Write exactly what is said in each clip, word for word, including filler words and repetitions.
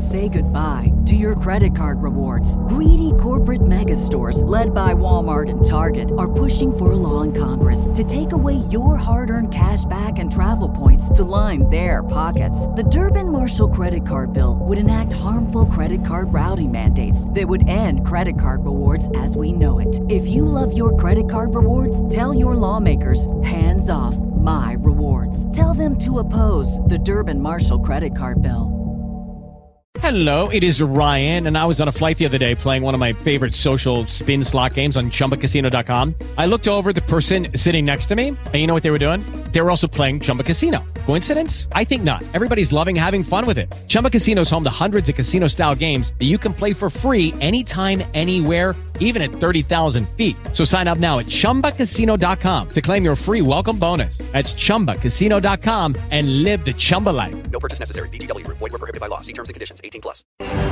Say goodbye to your credit card rewards. Greedy corporate mega stores, led by Walmart and Target, are pushing for a law in Congress to take away your hard-earned cash back and travel points to line their pockets. The Durbin-Marshall credit card bill would enact harmful credit card routing mandates that would end credit card rewards as we know it. If you love your credit card rewards, tell your lawmakers, hands off my rewards. Tell them to oppose the Durbin-Marshall credit card bill. Hello, it is Ryan, and I was on a flight the other day playing one of my favorite social spin slot games on Chumba Casino dot com. I looked over at the person sitting next to me, and you know what they were doing? They were also playing Chumba Casino. Coincidence? I think not. Everybody's loving having fun with it. Chumba Casino is home to hundreds of casino-style games that you can play for free anytime, anywhere, even at thirty thousand feet. So sign up now at Chumba Casino dot com to claim your free welcome bonus. That's Chumba Casino dot com and live the Chumba life. No purchase necessary. V G W. Void where prohibited by law. See terms and conditions. eighteen plus.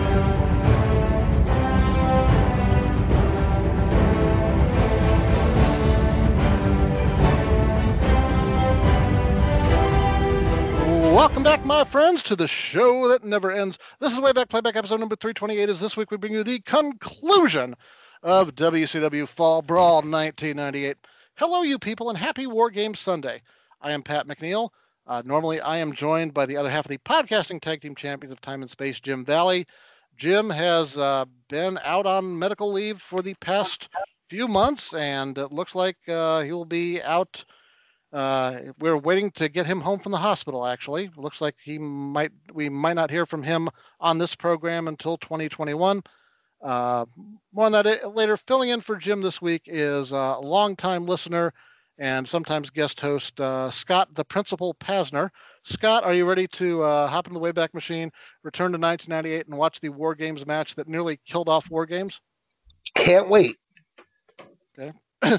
Welcome back, my friends, to the show that never ends. This is Way Back Playback, episode number three twenty-eight. As this week we bring you the conclusion of W C W Fall Brawl nineteen ninety-eight. Hello, you people, and happy War Games Sunday. I am Pat McNeil. Uh, normally, I am joined by the other half of the podcasting tag team champions of time and space, Jim Valley. Jim has uh, been out on medical leave for the past few months, and it looks like uh, he will be out. Uh, we're waiting to get him home from the hospital, actually. It looks like he might. we might not hear from him on this program until twenty twenty-one. Uh, more on that later. Filling in for Jim this week is uh, a longtime listener and sometimes guest host, uh, Scott, the Principal Pasner. Scott, are you ready to uh, hop into the Wayback Machine, return to nineteen ninety-eight, and watch the War Games match that nearly killed off War Games? Can't wait. Okay.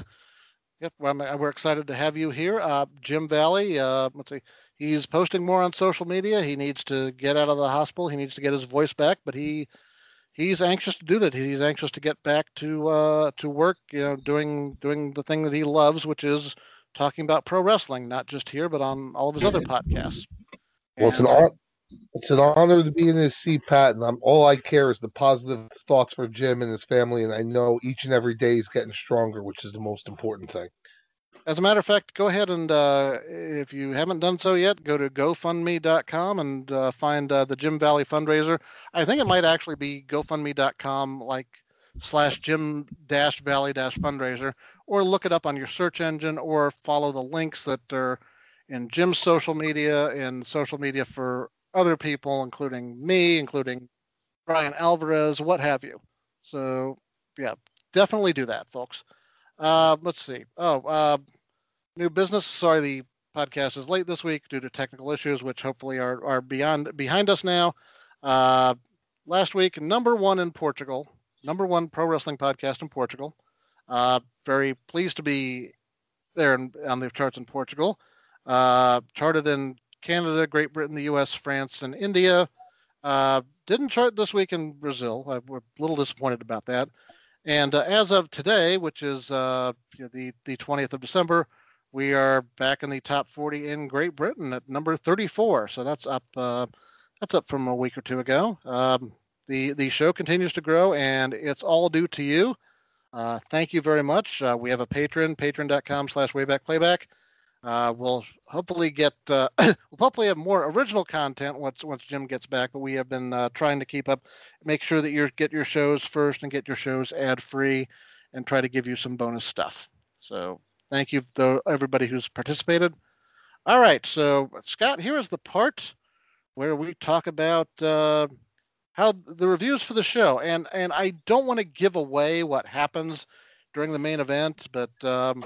Yep, well, we're excited to have you here. Uh, Jim Valley, uh, let's see, he's posting more on social media. He needs to get out of the hospital. He needs to get his voice back, but he he's anxious to do that. He's anxious to get back to uh, to work, you know, doing doing the thing that he loves, which is talking about pro wrestling, not just here, but on all of his other podcasts. Well, it's an honor. It's an honor to be in his seat, Pat, and I'm all I care is the positive thoughts for Jim and his family, and I know each and every day he's getting stronger, which is the most important thing. As a matter of fact, go ahead and uh, if you haven't done so yet, go to GoFundMe dot com and uh, find uh, the Jim Valley fundraiser. I think it might actually be GoFundMe dot com, like slash Jim dash Valley dash fundraiser, or look it up on your search engine, or follow the links that are in Jim's social media and social media for other people, including me, including Brian Alvarez, what have you. So, yeah, definitely do that, folks. Uh, let's see. Oh, uh, new business. Sorry, the podcast is late this week due to technical issues, which hopefully are, are beyond behind us now. Uh, last week, number one in Portugal, number one pro wrestling podcast in Portugal. Uh, very pleased to be there in, on the charts in Portugal. Uh, charted in Canada, Great Britain, the U S, France, and India. Uh, didn't chart this week in Brazil. I, we're a little disappointed about that. And uh, as of today, which is uh, the, the twentieth of December, we are back in the top forty in Great Britain at number thirty-four. So that's up uh, that's up from a week or two ago. Um, the, the show continues to grow, and it's all due to you. Uh, thank you very much. Uh, we have a patron, patron dot com slash wayback playback. Uh, we'll hopefully get uh, we'll hopefully have more original content once once Jim gets back. But we have been uh, trying to keep up, make sure that you get your shows first and get your shows ad free, and try to give you some bonus stuff. So thank you to everybody who's participated. All right, so Scott, here is the part where we talk about uh, how the reviews for the show, and and I don't want to give away what happens during the main event, but. Um,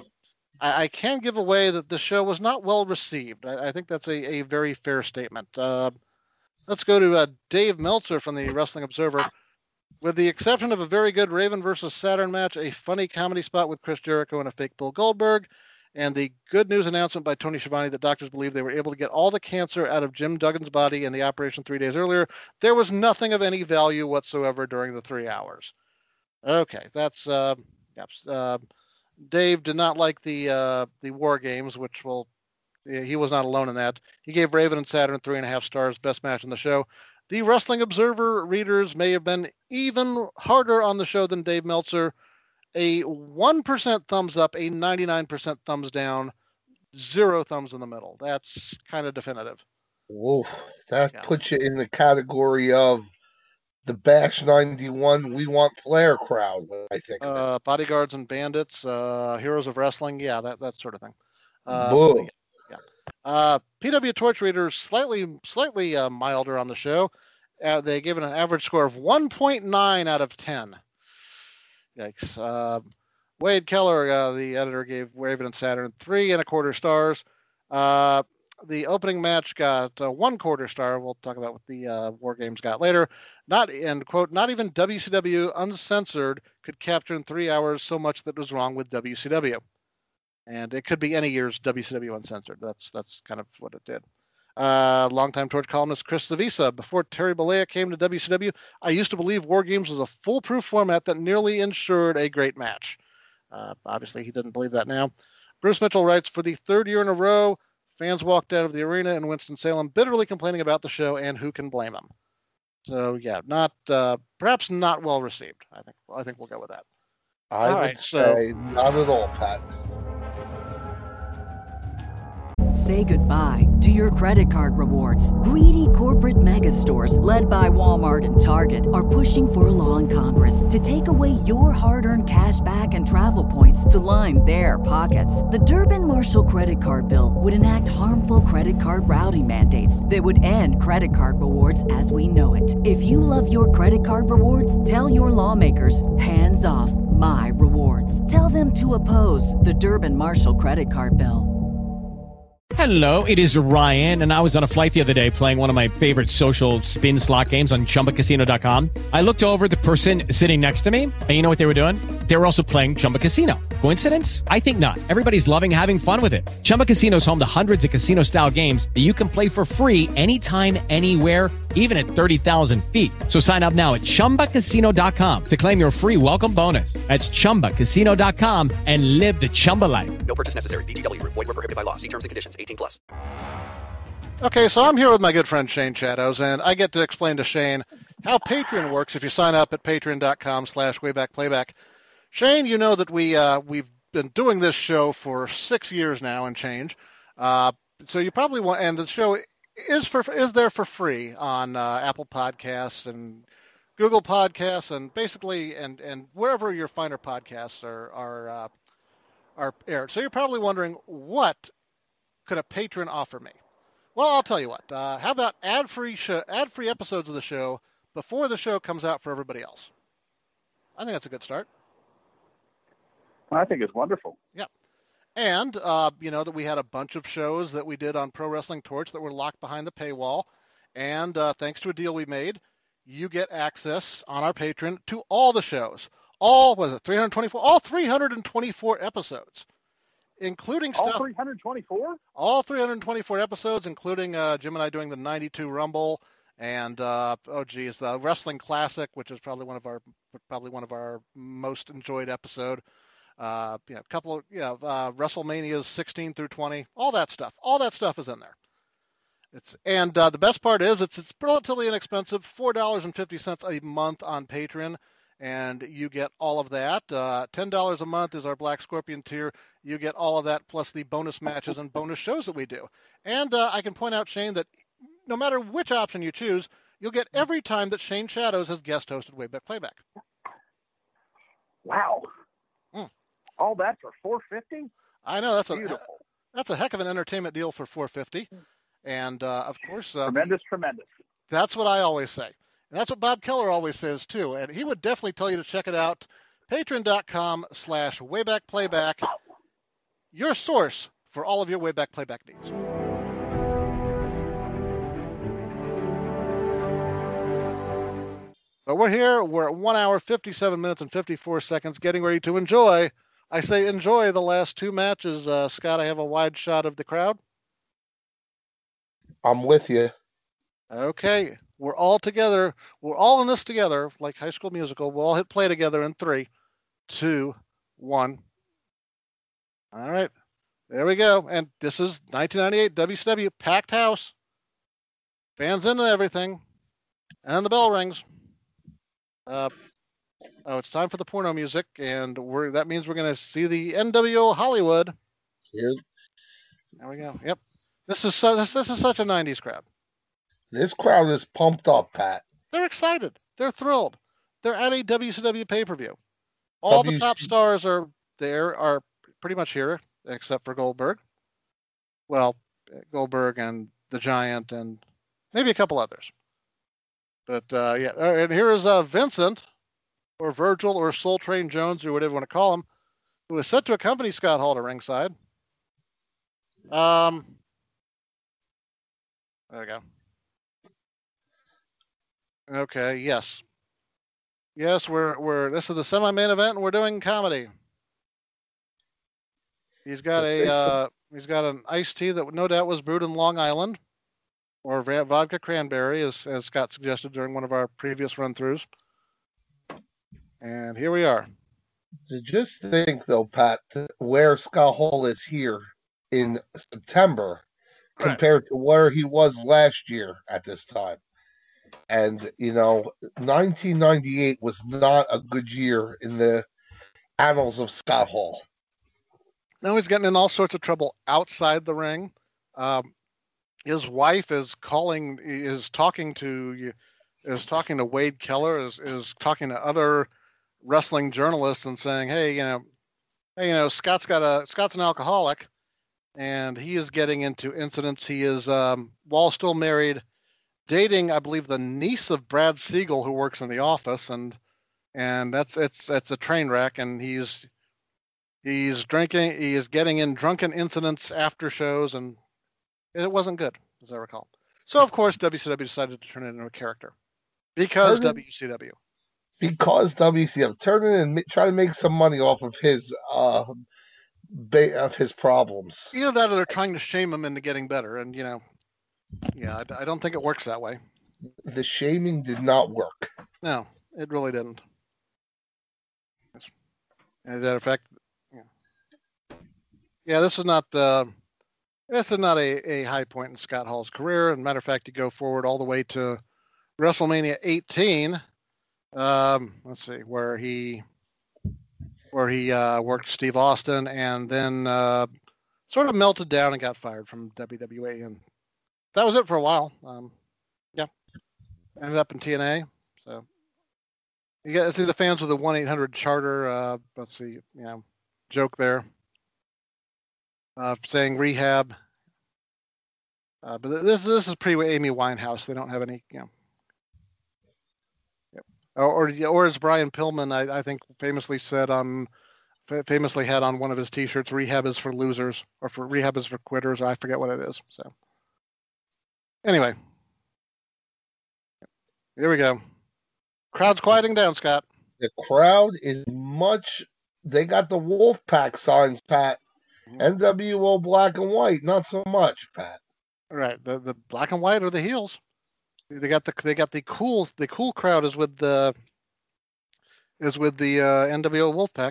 I can give away that the show was not well received. I, I think that's a, a very fair statement. Uh, let's go to uh, Dave Meltzer from the Wrestling Observer. With the exception of a very good Raven versus Saturn match, a funny comedy spot with Chris Jericho and a fake Bill Goldberg, and the good news announcement by Tony Schiavone that doctors believe they were able to get all the cancer out of Jim Duggan's body in the operation three days earlier, there was nothing of any value whatsoever during the three hours. Okay, that's... Uh, yep, uh, Dave did not like the uh, the War Games, which will he was not alone in that. He gave Raven and Saturn three and a half stars, best match in the show. The Wrestling Observer readers may have been even harder on the show than Dave Meltzer. A one percent thumbs up, a ninety-nine percent thumbs down, zero thumbs in the middle. That's kind of definitive. Whoa, that Yeah. puts you in the category of the Bash ninety-one We Want Flair crowd, I think. Uh, bodyguards and bandits, uh, heroes of wrestling, yeah, that that sort of thing. Uh, Boo. yeah. Uh, P W Torch readers slightly slightly uh, milder on the show. Uh, they gave it an average score of one point nine out of ten. Yikes. Uh, Wade Keller, uh, the editor, gave Raven and Saturn three and a quarter stars. Uh, the opening match got uh, one quarter star. We'll talk about what the uh, War Games got later. Not, and quote, not even W C W Uncensored could capture in three hours so much that was wrong with W C W. And it could be any year's W C W Uncensored. That's that's kind of what it did. Uh, longtime Torch columnist Chris Zavisa. Before Terry Bollea came to W C W, I used to believe War Games was a foolproof format that nearly ensured a great match. Uh, obviously, he didn't believe that now. Bruce Mitchell writes, for the third year in a row, fans walked out of the arena in Winston-Salem bitterly complaining about the show, and who can blame them? So, yeah, not uh, perhaps not well received. I think I think we'll go with that. I All would right, so- say not at all, Pat. Say goodbye to your credit card rewards. Greedy corporate mega stores, led by Walmart and Target, are pushing for a law in Congress to take away your hard-earned cash back and travel points to line their pockets. The Durbin-Marshall credit card bill would enact harmful credit card routing mandates that would end credit card rewards as we know it. If you love your credit card rewards, tell your lawmakers, hands off my rewards. Tell them to oppose the Durbin-Marshall credit card bill. Hello, it is Ryan, and I was on a flight the other day playing one of my favorite social spin slot games on Chumba Casino dot com. I looked over at the person sitting next to me, and you know what they were doing? They were also playing Chumba Casino. Coincidence? I think not. Everybody's loving having fun with it. Chumba Casino is home to hundreds of casino-style games that you can play for free anytime, anywhere, even at thirty thousand feet. So sign up now at Chumba Casino dot com to claim your free welcome bonus. That's Chumba Casino dot com and live the Chumba life. No purchase necessary. V G W. Void where prohibited by law. See terms and conditions. eighteen plus. Okay, so I'm here with my good friend Shane Shadows, and I get to explain to Shane how Patreon works if you sign up at patreon dot com slash wayback playback. Shane, you know that we, uh, we've been doing this show for six years now and change. Uh, so you probably want, and the show is for is there for free on uh, Apple Podcasts and Google Podcasts and basically and, and wherever your finer podcasts are are uh, are aired. So you're probably wondering, what could a patron offer me? Well, I'll tell you what. Uh, how about ad-free show, ad-free episodes of the show before the show comes out for everybody else? I think that's a good start. I think it's wonderful. Yeah. And, uh, you know, that we had a bunch of shows that we did on Pro Wrestling Torch that were locked behind the paywall. And uh, thanks to a deal we made, you get access on our Patreon to all the shows. All, what is it, three hundred twenty-four? All three hundred twenty-four episodes, including stuff. All three hundred twenty-four? All three hundred twenty-four episodes, including uh, Jim and I doing the ninety-two Rumble and, uh, oh, geez, the Wrestling Classic, which is probably one of our probably one of our most enjoyed episode. Uh, you know, a couple of, you know, uh, WrestleManias sixteen through twenty, all that stuff. All that stuff is in there. It's and uh, the best part is it's it's relatively inexpensive, four dollars and fifty cents a month on Patreon, and you get all of that. Uh, ten dollars a month is our Black Scorpion tier. You get all of that plus the bonus matches and bonus shows that we do. And uh, I can point out, Shane, that no matter which option you choose, you'll get every time that Shane Shadows has guest hosted Wayback Playback. Wow. Mm. All that for four hundred fifty dollars? I know that's a Beautiful. that's a heck of an entertainment deal for four hundred fifty dollars. And uh, of course, uh, Tremendous, tremendous. that's what I always say. And that's what Bob Keller always says, too. And he would definitely tell you to check it out. patreon dot com slash wayback playback, your source for all of your Wayback Playback needs. But we're here. We're at one hour, fifty-seven minutes, and fifty-four seconds, getting ready to enjoy. I say enjoy the last two matches. Uh, Scott, I have a wide shot of the crowd. I'm with you. Okay, we're all together. We're all in this together, like High School Musical. We'll all hit play together in three, two, one. All right, there we go. And this is nineteen ninety-eight W C W, packed house. Fans into everything. And the bell rings. Uh, oh, it's time for the porno music, and we're that means we're going to see the N W O Hollywood. Here, There we go. Yep. This is so, this, this is such a nineties crowd. this crowd is pumped up, Pat. They're excited. They're thrilled. They're at a W C W pay-per-view. All W C- the top stars are there, are pretty much here, except for Goldberg. Well, Goldberg and the Giant and maybe a couple others. But uh, yeah, and here is uh, Vincent, or Virgil, or Soul Train Jones, or whatever you want to call him, who is set to accompany Scott Hall to ringside. Um, there we go. Okay, yes. Yes, we're we're this is the semi-main event, and we're doing comedy. He's got a uh, he's got an iced tea that no doubt was brewed in Long Island, or vodka cranberry, as as Scott suggested during one of our previous run-throughs. And here we are. Just think, though, Pat, where Scott Hall is here in September Right. compared to where he was last year at this time. And, you know, nineteen ninety-eight was not a good year in the annals of Scott Hall. Now he's getting in all sorts of trouble outside the ring. Um, his wife is calling, is talking to, is talking to Wade Keller, is is talking to other wrestling journalists and saying, "Hey, you know, hey, you know, Scott's got a Scott's an alcoholic, and he is getting into incidents. He is, um, while still married, dating, I believe, the niece of Brad Siegel, who works in the office, and and that's it's it's a train wreck. And he's he's drinking. He is getting in drunken incidents after shows, and it wasn't good, as I recall. So of course, W C W decided to turn it into a character because Turn it- W C W. Because W C W turn it and ma- try to make some money off of his uh ba- of his problems. Either that, or they're trying to shame him into getting better, and you know, yeah, I, I don't think it works that way. The shaming did not work. No, it really didn't. As a matter of fact, yeah, yeah this is not uh, this is not a, a high point in Scott Hall's career. And matter of fact, you go forward all the way to WrestleMania eighteen. Um, let's see, where he where he uh, worked Steve Austin, and then uh, sort of melted down and got fired from W W E, and that was it for a while. Um, yeah, ended up in T N A. So you got see the fans with the one eight hundred charter. Uh, let's see, you know, joke there, uh, saying rehab. Uh, but this this is pre Amy Winehouse. They don't have any, you know. Or, or as Brian Pillman, I, I think, famously said on, famously had on one of his T-shirts, "Rehab is for losers," or for "Rehab is for quitters." I forget what it is. So, anyway, here we go. Crowd's quieting down, Scott. The crowd is much. They got the Wolfpack signs, Pat. N W O black and white, not so much, Pat. All right, the the black and white are the heels. They got the they got the cool the cool crowd is with the is with the uh, N W O Wolfpack.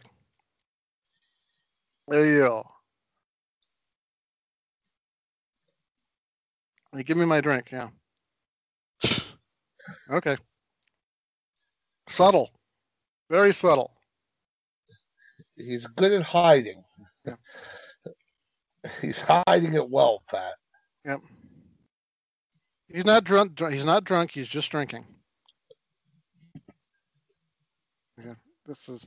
There you go. Hey, give me my drink. Yeah. Okay. Subtle, very subtle. He's good at hiding. Yeah. He's hiding it well, Pat. Yep. He's not drunk. Dr- he's not drunk. He's just drinking. Yeah, this is.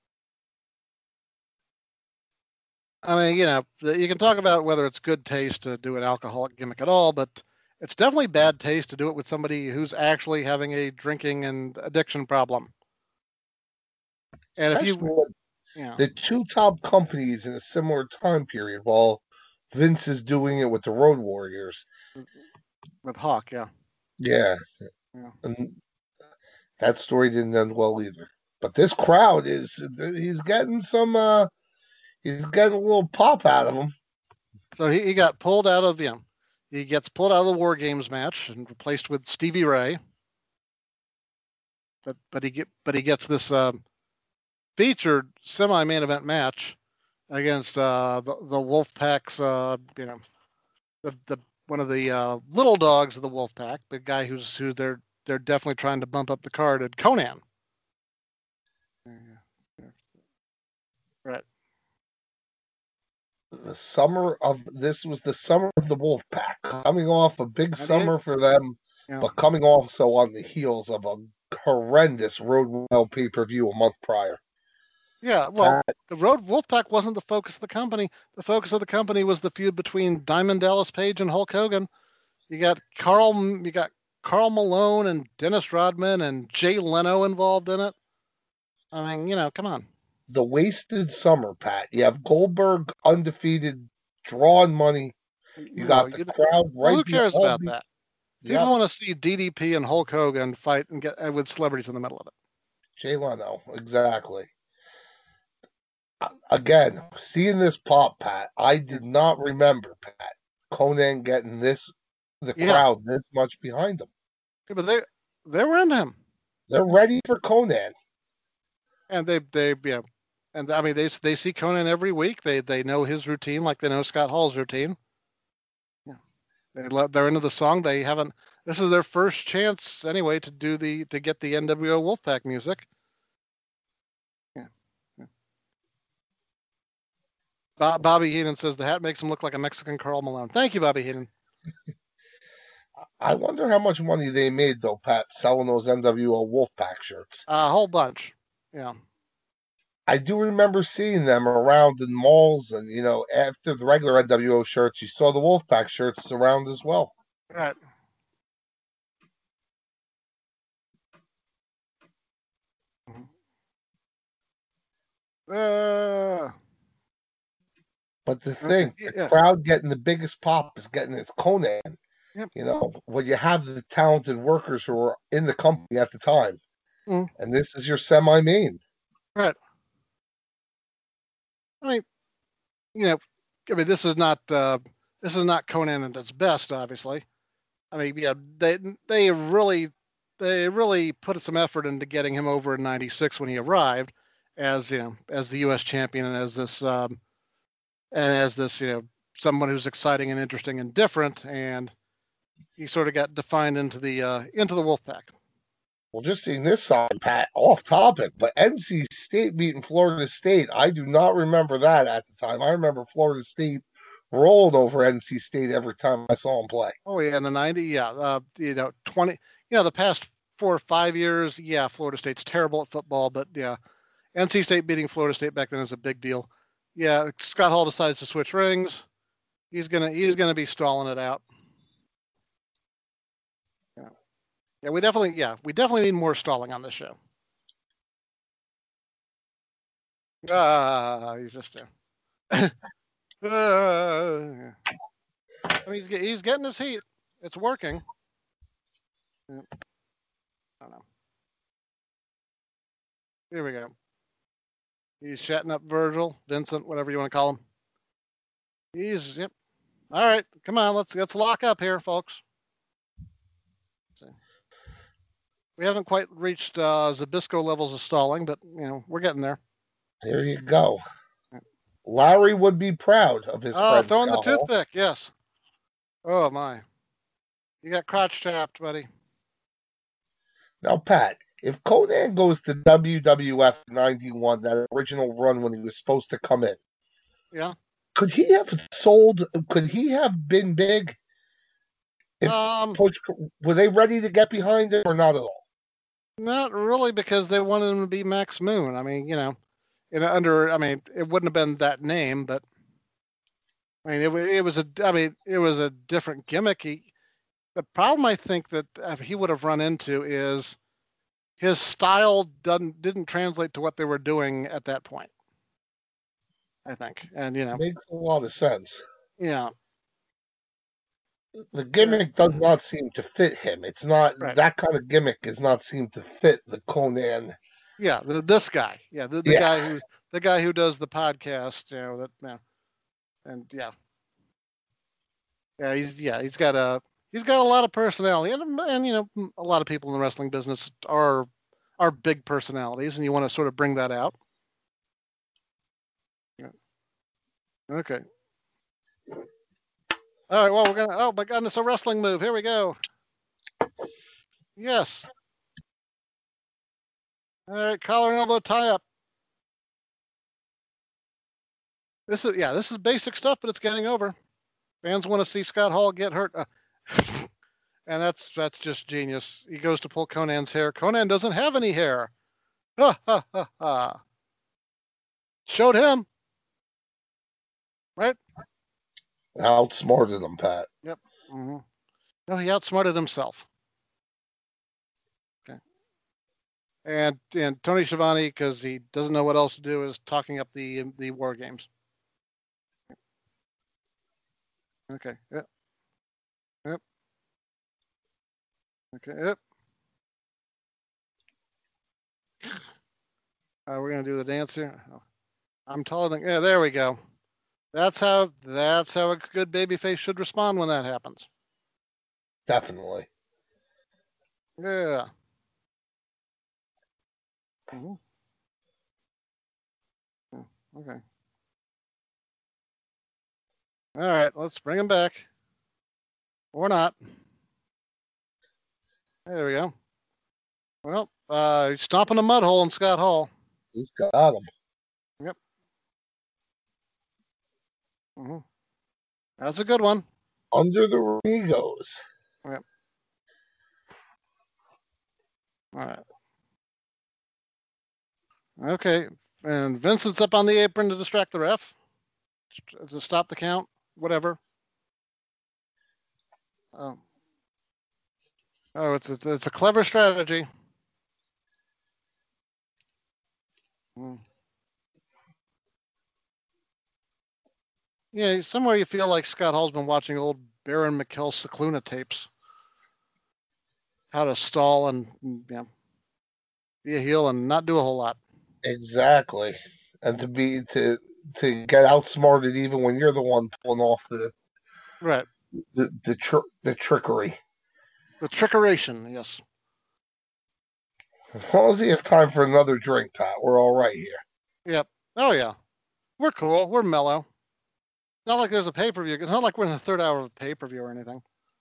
I mean, you know, you can talk about whether it's good taste to do an alcoholic gimmick at all, but it's definitely bad taste to do it with somebody who's actually having a drinking and addiction problem. And if Especially you, with yeah, the two top companies in a similar time period, while Vince is doing it with the Road Warriors. with Hawk, yeah. Yeah. Yeah. And that story didn't end well either. But this crowd is, he's getting some, uh, he's getting a little pop out of him. So he, he got pulled out of, you know, he gets pulled out of the War Games match and replaced with Stevie Ray. But but he get but he gets this um, featured semi-main event match against uh, the the Wolfpack's, uh, you know, the the one of the uh, little dogs of the Wolfpack, the guy who's who they're they're definitely trying to bump up the card at Conan. Right. The summer of this was the summer of the Wolfpack, coming off a big ninety-eight. summer for them, Yeah. but coming also on the heels of a horrendous Road Wild pay per view a month prior. Yeah, well, Pat, the Road Wolfpack wasn't the focus of the company. The focus of the company was the feud between Diamond Dallas Page and Hulk Hogan. You got Carl, you got Carl Malone and Dennis Rodman and Jay Leno involved in it. I mean, you know, come on. the wasted summer, Pat. You have Goldberg undefeated, drawing money. You got know, the you- crowd Well, right who cares behind about you. that? People Yeah, want to see D D P and Hulk Hogan fight and get with celebrities in the middle of it. Jay Leno, exactly. Uh, Again, seeing this pop, Pat, I did not remember, Pat, Conan getting this, the Yeah. crowd this much behind him. Yeah, but they they were into him, They're ready for Conan. and they they you know, and I mean they they see Conan every week. They they know his routine like they know Scott Hall's routine. Yeah, they lo- they're into the song. They haven't. This is their first chance anyway to do the to get the N W O Wolfpack music. Yeah. yeah. Bob, Bobby Heenan says the hat makes him look like a Mexican Carl Malone. Thank you, Bobby Heenan. I wonder how much money they made, though, Pat, selling those N W O Wolfpack shirts. A whole bunch. Yeah. I do remember seeing them around in malls, and, you know, after the regular N W O shirts, you saw the Wolfpack shirts around as well. Right. Uh, But the thing, Okay, the yeah. crowd getting the biggest pop is getting its Conan. Yep. You know, when you have the talented workers who were in the company at the time, Mm. and this is your semi-main. right. I mean, you know, I mean, this is not uh, this is not Conan at its best, obviously. I mean, yeah, they they really they really put some effort into getting him over in ninety-six when he arrived as you know as the U S champion and as this um, and as this you know someone who's exciting and interesting and different, and he sort of got defined into the uh, into the Wolfpack. Well, just seeing this side, Pat, off topic, but N C State beating Florida State, I do not remember that at the time. I remember Florida State rolled over N C State every time I saw them play. Oh yeah, in the nineties, yeah, uh, you know, twenty, you know, the past four or five years, yeah, Florida State's terrible at football, but yeah, N C State beating Florida State back then is a big deal. Yeah, Scott Hall decides to switch rings. He's gonna he's gonna be stalling it out. Yeah, yeah, we definitely yeah we definitely need more stalling on this show. Ah, he's just uh, uh, I mean, he's get- he's getting his heat. It's working. Yeah. I don't know. Here we go. He's chatting up Virgil, Vincent, whatever you want to call him. He's yep. All right, come on, let's let's lock up here, folks. See. We haven't quite reached uh, Zabisco levels of stalling, but you know we're getting there. There you go. Larry would be proud of his Oh, friend throwing the Scott Hall. toothpick, yes. Oh my, you got crotch tapped, buddy. Now, Pat, if Conan goes to W W F ninety-one, that original run when he was supposed to come in, Yeah. could he have sold? Could he have been big? If Um, Coach, were they ready to get behind him or not at all? not really, because they wanted him to be Max Moon. I mean, you know, in under. I mean, it wouldn't have been that name, but I mean, it, wa- it was a. I mean, it was a different gimmick. He, the problem I think that uh, he would have run into is his style doesn't didn't translate to what they were doing at that point. I think, and you know, Makes a lot of sense. yeah, The gimmick does not seem to fit him. It's not Right. that kind of gimmick does not seem to fit the Conan. yeah, the, this guy, yeah, the, the Yeah. guy who the guy who does the podcast, you know, that, yeah, and yeah, yeah, he's yeah, he's got a he's got a lot of personality, and, and you know, a lot of people in the wrestling business are are big personalities, and you want to sort of bring that out. Yeah. Okay. All right. Well, we're gonna. Oh my goodness, a wrestling move. Here we go. Yes. All right, collar and elbow tie up. This is yeah, this is basic stuff, but it's getting over. Fans want to see Scott Hall get hurt, uh, and that's that's just genius. He goes to pull Konnan's hair. Konnan doesn't have any hair. Ha ha ha ha. Showed him. Right? Outsmarted him, Pat. Yep. Mm-hmm. No, he outsmarted himself. Okay. And and Tony Schiavone, because he doesn't know what else to do, is talking up the the war games. Okay. Yep. Yep. Okay. Yep. Uh, we're gonna do the dance here. Oh, I'm taller than. Yeah, there we go. That's how. That's how a good babyface should respond when that happens. Definitely. Yeah. Mm-hmm. Okay. All right, let's bring him back. Or not. There we go. Well, uh, he's stomping a mud hole in Scott Hall. He's got him. Yep. Mm-hmm. That's a good one. Under the ring he goes. Yep. All right. Okay, and Vincent's up on the apron to distract the ref, to stop the count, whatever. Oh, oh, it's it's, it's a clever strategy. Hmm. Yeah, somewhere you feel like Scott Hall's been watching old Baron McKell Cicluna tapes. How to stall and you know, be a heel and not do a whole lot. Exactly. And to be to to get outsmarted even when you're the one pulling off the right the the, tr- the trickery. The trickeration, yes. As long as he has time for another drink, Pat, we're all right here. Yep. Oh yeah. We're cool. We're mellow. Not like there's a pay-per-view. It's not like we're in the third hour of a pay-per-view or anything.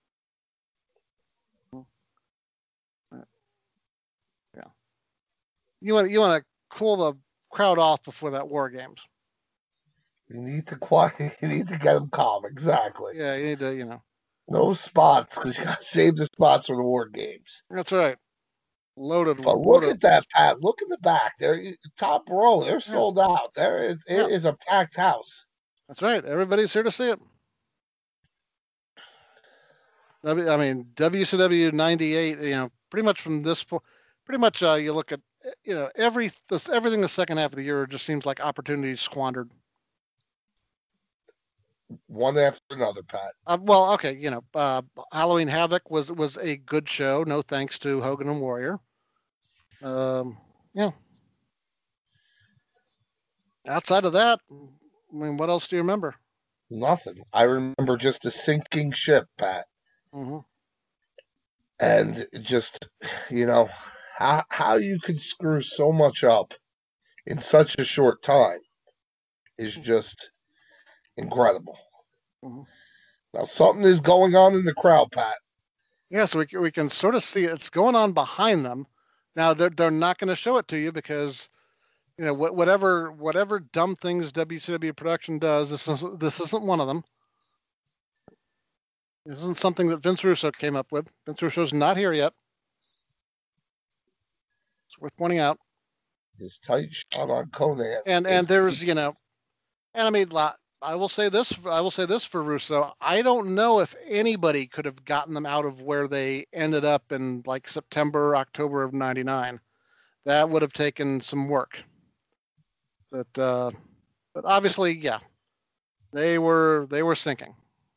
Yeah. You want you want to cool the crowd off before that War Games. You need to quiet. You need to get them calm. Exactly. Yeah, you need to, you know. No spots because you got to save the spots for the War Games. That's right. Loaded. But look loaded. at that, Pat. Look in the back. There, top row. They're sold yeah. out. There is, it yeah. is a packed house. That's right. Everybody's here to see it. I mean, W C W ninety-eight. You know, pretty much from this, pretty much uh, you look at, you know, every this, everything the second half of the year just seems like opportunities squandered. One after another, Pat. Uh, well, okay, you know, uh, Halloween Havoc was was a good show. No thanks to Hogan and Warrior. Um, yeah. Outside of that, I mean, what else do you remember? Nothing. I remember just a sinking ship, Pat. Mm-hmm. And just, you know, how how you could screw so much up in such a short time is just incredible. Mm-hmm. Now something is going on in the crowd, Pat. Yeah, so we we can sort of see it's going on behind them. Now they're they're not going to show it to you because, you know, whatever whatever dumb things W C W production does, this is this isn't one of them. This isn't something that Vince Russo came up with. Vince Russo's not here yet. It's worth pointing out. His tight shot on Konnan. And and there's, you know, and I mean, I will say this. I will say this for Russo. I don't know if anybody could have gotten them out of where they ended up in like September, October of ninety-nine. That would have taken some work. But uh, but obviously, yeah, they were they were sinking.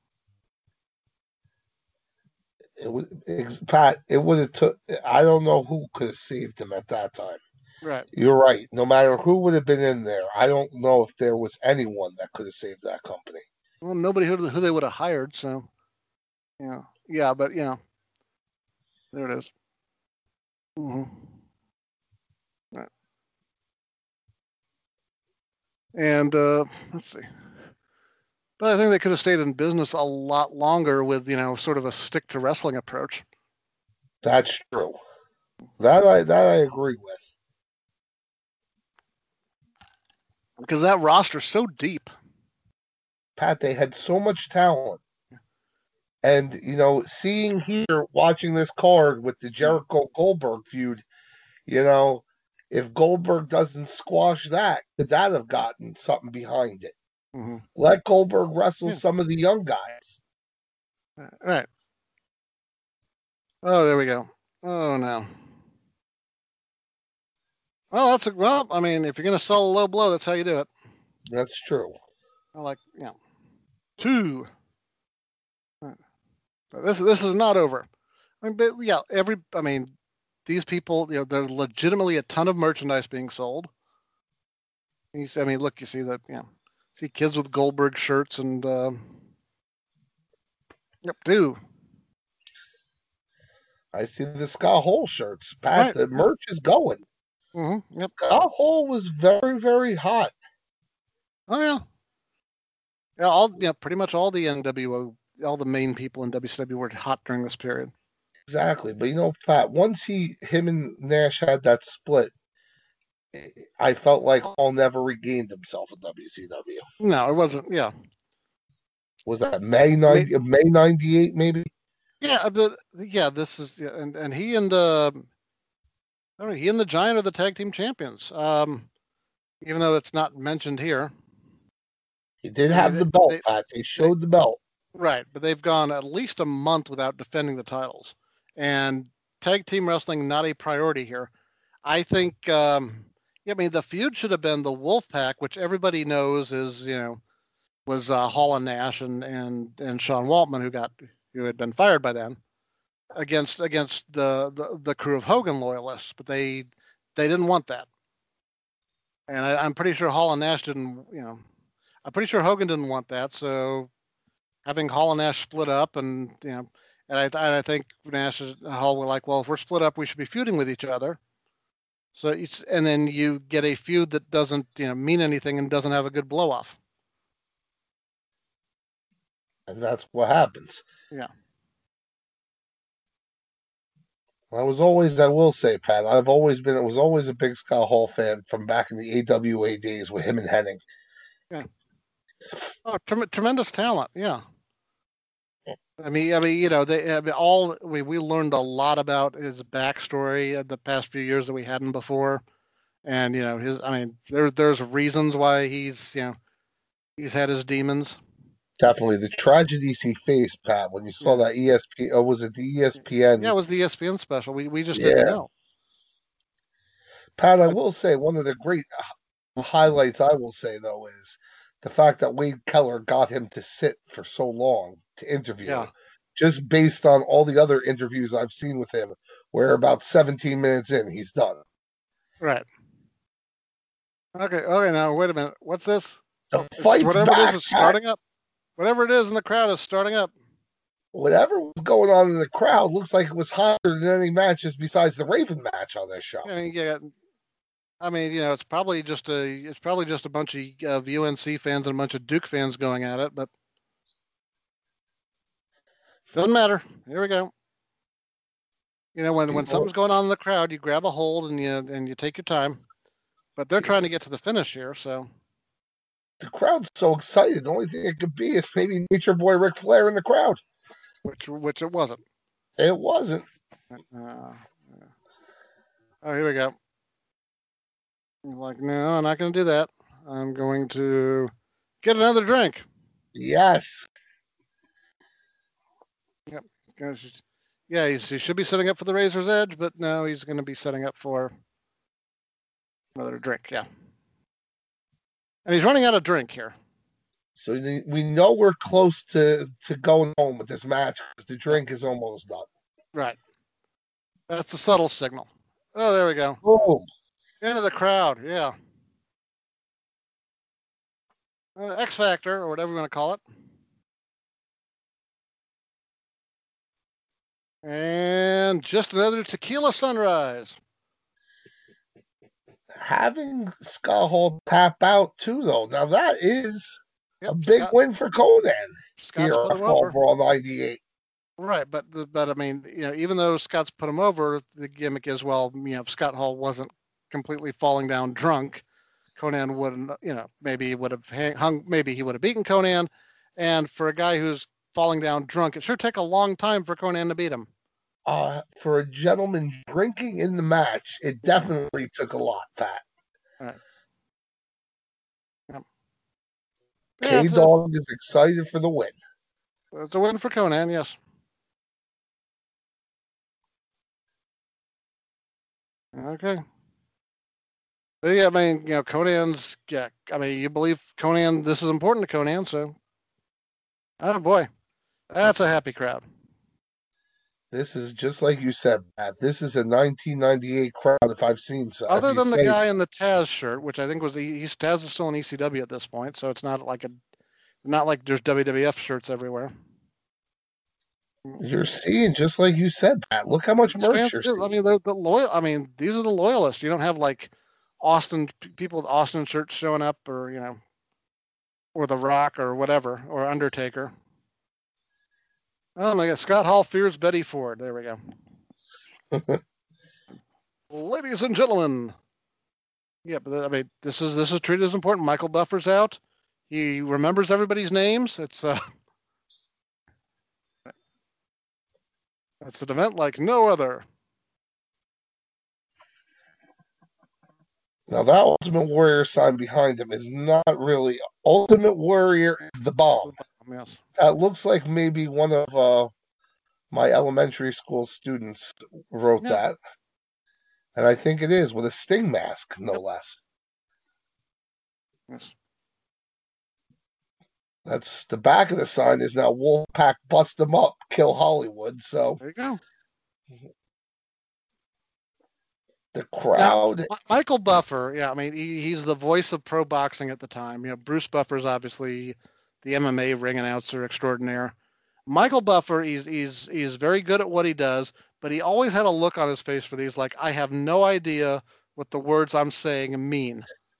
It was Pat. It would have took. I don't know who could have saved him at that time. Right. You're right. No matter who would have been in there, I don't know if there was anyone that could have saved that company. Well, nobody who, who they would have hired. So, yeah, yeah, but you know, there it is. Mm-hmm. Right. And uh, let's see. But I think they could have stayed in business a lot longer with, you know, sort of a stick to wrestling approach. That's true. That I that I agree with. Because that roster's so deep. Pat, they had so much talent. And, you know, seeing here, watching this card with the Jericho Goldberg feud, you know, if Goldberg doesn't squash that, could that have gotten something behind it? Mm-hmm. Let Goldberg wrestle Yeah. some of the young guys. All right. Oh, there we go. Oh, no. Well, that's a, well, I mean, if you're going to sell a low blow, that's how you do it. That's true. I like, you know, two. But this this is not over. I mean, but yeah, every I mean, these people, you know, there's legitimately a ton of merchandise being sold. And you see, I mean, look, you see that, you know, see kids with Goldberg shirts and uh, yep, do. I see the Scott Hall shirts. Pat, Right. the merch is going. Mm-hmm. Yep. Scott Hall was very, very hot. Oh yeah. Yeah, all yeah, pretty much all the N W O, all the main people in W C W were hot during this period. Exactly. But you know, Pat, once he him and Nash had that split, I felt like Hall never regained himself in W C W. No, it wasn't. Yeah. Was that May ninety May ninety eight maybe? Yeah, but yeah, this is yeah, and and he and uh, I don't know, he and the Giant are the tag team champions. Um, even though it's not mentioned here. He did I have mean, the they- belt, they- Pat. They showed the belt. Right, but they've gone at least a month without defending the titles, and tag team wrestling not a priority here. I think. Um, yeah, I mean, the feud should have been the Wolfpack, which everybody knows is you know was uh, Hall and Nash and and and Sean Waltman, who got who had been fired by then, against against the the, the crew of Hogan loyalists, but they they didn't want that, and I, I'm pretty sure Hall and Nash didn't. You know, I'm pretty sure Hogan didn't want that, so. Having Hall and Nash split up, and you know, and I, and I think Nash and Hall were like, well, if we're split up, we should be feuding with each other. So it's and then you get a feud that doesn't you know mean anything and doesn't have a good blow off. And that's what happens. Yeah. I was always, I will say, Pat, I've always been, I was always a big Scott Hall fan from back in the A W A days with him and Hennig. Oh, trem- tremendous talent. Yeah. I mean, I mean, you know, they I mean, all we we learned a lot about his backstory in the past few years that we hadn't before, and you know, his. I mean, there there's reasons why he's you know he's had his demons. Definitely the tragedies he faced, Pat, when you saw Yeah. that E S P, or was it the E S P N? Yeah, it was the E S P N special. We we just Yeah. didn't know. Pat, I will say one of the great highlights I will say though is the fact that Wade Keller got him to sit for so long to interview. Yeah. Just based on all the other interviews I've seen with him, where about seventeen minutes in, he's done. Right. Okay. Okay. Now wait a minute. What's this? The It's fight's whatever back, it is is Pat. starting up. Whatever it is in the crowd is starting up. Whatever was going on in the crowd looks like it was hotter than any matches besides the Raven match on this show. I mean, yeah. I mean, you know, it's probably just a it's probably just a bunch of uh, U N C fans and a bunch of Duke fans going at it, but doesn't matter. Here we go. You know, when when People- something's going on in the crowd, you grab a hold and you and you take your time. But they're trying to get to the finish here, so The crowd's so excited. The only thing it could be is maybe Nature Boy Ric Flair in the crowd. which which it wasn't. It wasn't. Uh, yeah. Oh, here we go. He's like, no, I'm not going to do that. I'm going to get another drink. Yes. Gonna- Yeah, he's, he should be setting up for the Razor's Edge, but no, he's going to be setting up for another drink. Yeah. And he's running out of drink here. So the- we know we're close to, to going home with this match because the drink is almost done. Right. That's the subtle signal. Oh, there we go. Oh, Into the crowd. Yeah. Uh, X Factor, or whatever you want to call it. And just another tequila sunrise. having Scott Hall tap out too, though. Now that is Yep, a big Scott, win for Conan Scott's here put off him over. Brawl ninety-eight. Right, but the- but I mean, you know, even though Scott's put him over, the gimmick is, well, you know, if Scott Hall wasn't completely falling down drunk, Conan wouldn't, you know, maybe he would have hang- hung, maybe he would have beaten Conan. And for a guy who's falling down drunk, it sure take a long time for Conan to beat him. Uh, for a gentleman drinking in the match, it definitely took a lot, Pat. Right. Yep. Yeah, K it's, it's, Dog is excited for the win. it's a win for Conan, yes. Okay. But yeah, I mean, you know, Conan's, yeah, I mean, you believe Conan, this is important to Conan, so, oh boy, that's a happy crowd. This is just like you said, Matt. This is a nineteen ninety-eight crowd if I've seen so. Other if you than the say- guy in the Taz shirt, which I think was, he's Taz is still in E C W at this point, so it's not like a, not like there's W W F shirts everywhere. You're seeing just like you said, Pat. Look how much These merch fans you're do. seeing. I mean, they're the loyal. I mean, these are the loyalists. You don't have like Austin p- people with Austin shirts showing up, or you know, or The Rock or whatever, or Undertaker. Oh my God, Scott Hall fears Betty Ford. There we go. Ladies and gentlemen. Yeah, but I mean, this is this is treated as important. Michael Buffer's out. He remembers everybody's names. It's uh, it's an event like no other. Now that Ultimate Warrior sign behind him is not really Ultimate Warrior is the bomb. Yes. That looks like maybe one of uh, my elementary school students wrote Yeah. that. And I think it is with a Sting mask, no less. Yes. That's the back of the sign is now Wolfpack bust them up, kill Hollywood. So There you go. the crowd, Mi- Michael Buffer, yeah, I mean, he, he's the voice of pro boxing at the time. You know, Bruce Buffer's obviously the M M A ring announcer extraordinaire. Michael Buffer, he's he's he's very good at what he does, but he always had a look on his face for these, like, I have no idea what the words I'm saying mean.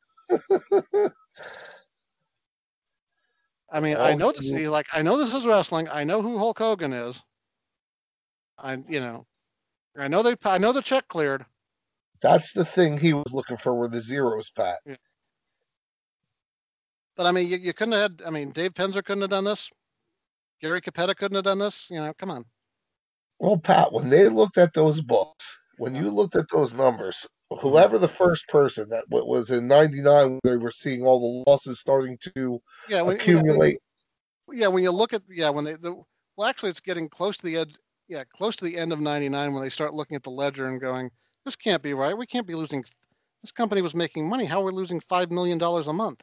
I mean, I Well, know this. he- he- Like, I know this is wrestling. I know who Hulk Hogan is. I, you know, I know they. I know the check cleared. that's the thing he was looking for were the zeros, Pat. But I mean, you, you couldn't have had. I mean, Dave Penzer couldn't have done this. Gary Capetta couldn't have done this. You know, come on. Well, Pat, when they looked at those books, when you looked at those numbers, whoever the first person that wa- was in ninety-nine, when they were seeing all the losses starting to Yeah, when, when- accumulate. when- yeah, when you look at yeah, when they the well, actually, it's getting close to the end. Yeah, close to the end of ninety-nine when they start looking at the ledger and going, this can't be right. We can't be losing. This company was making money. How are we losing five million dollars a month?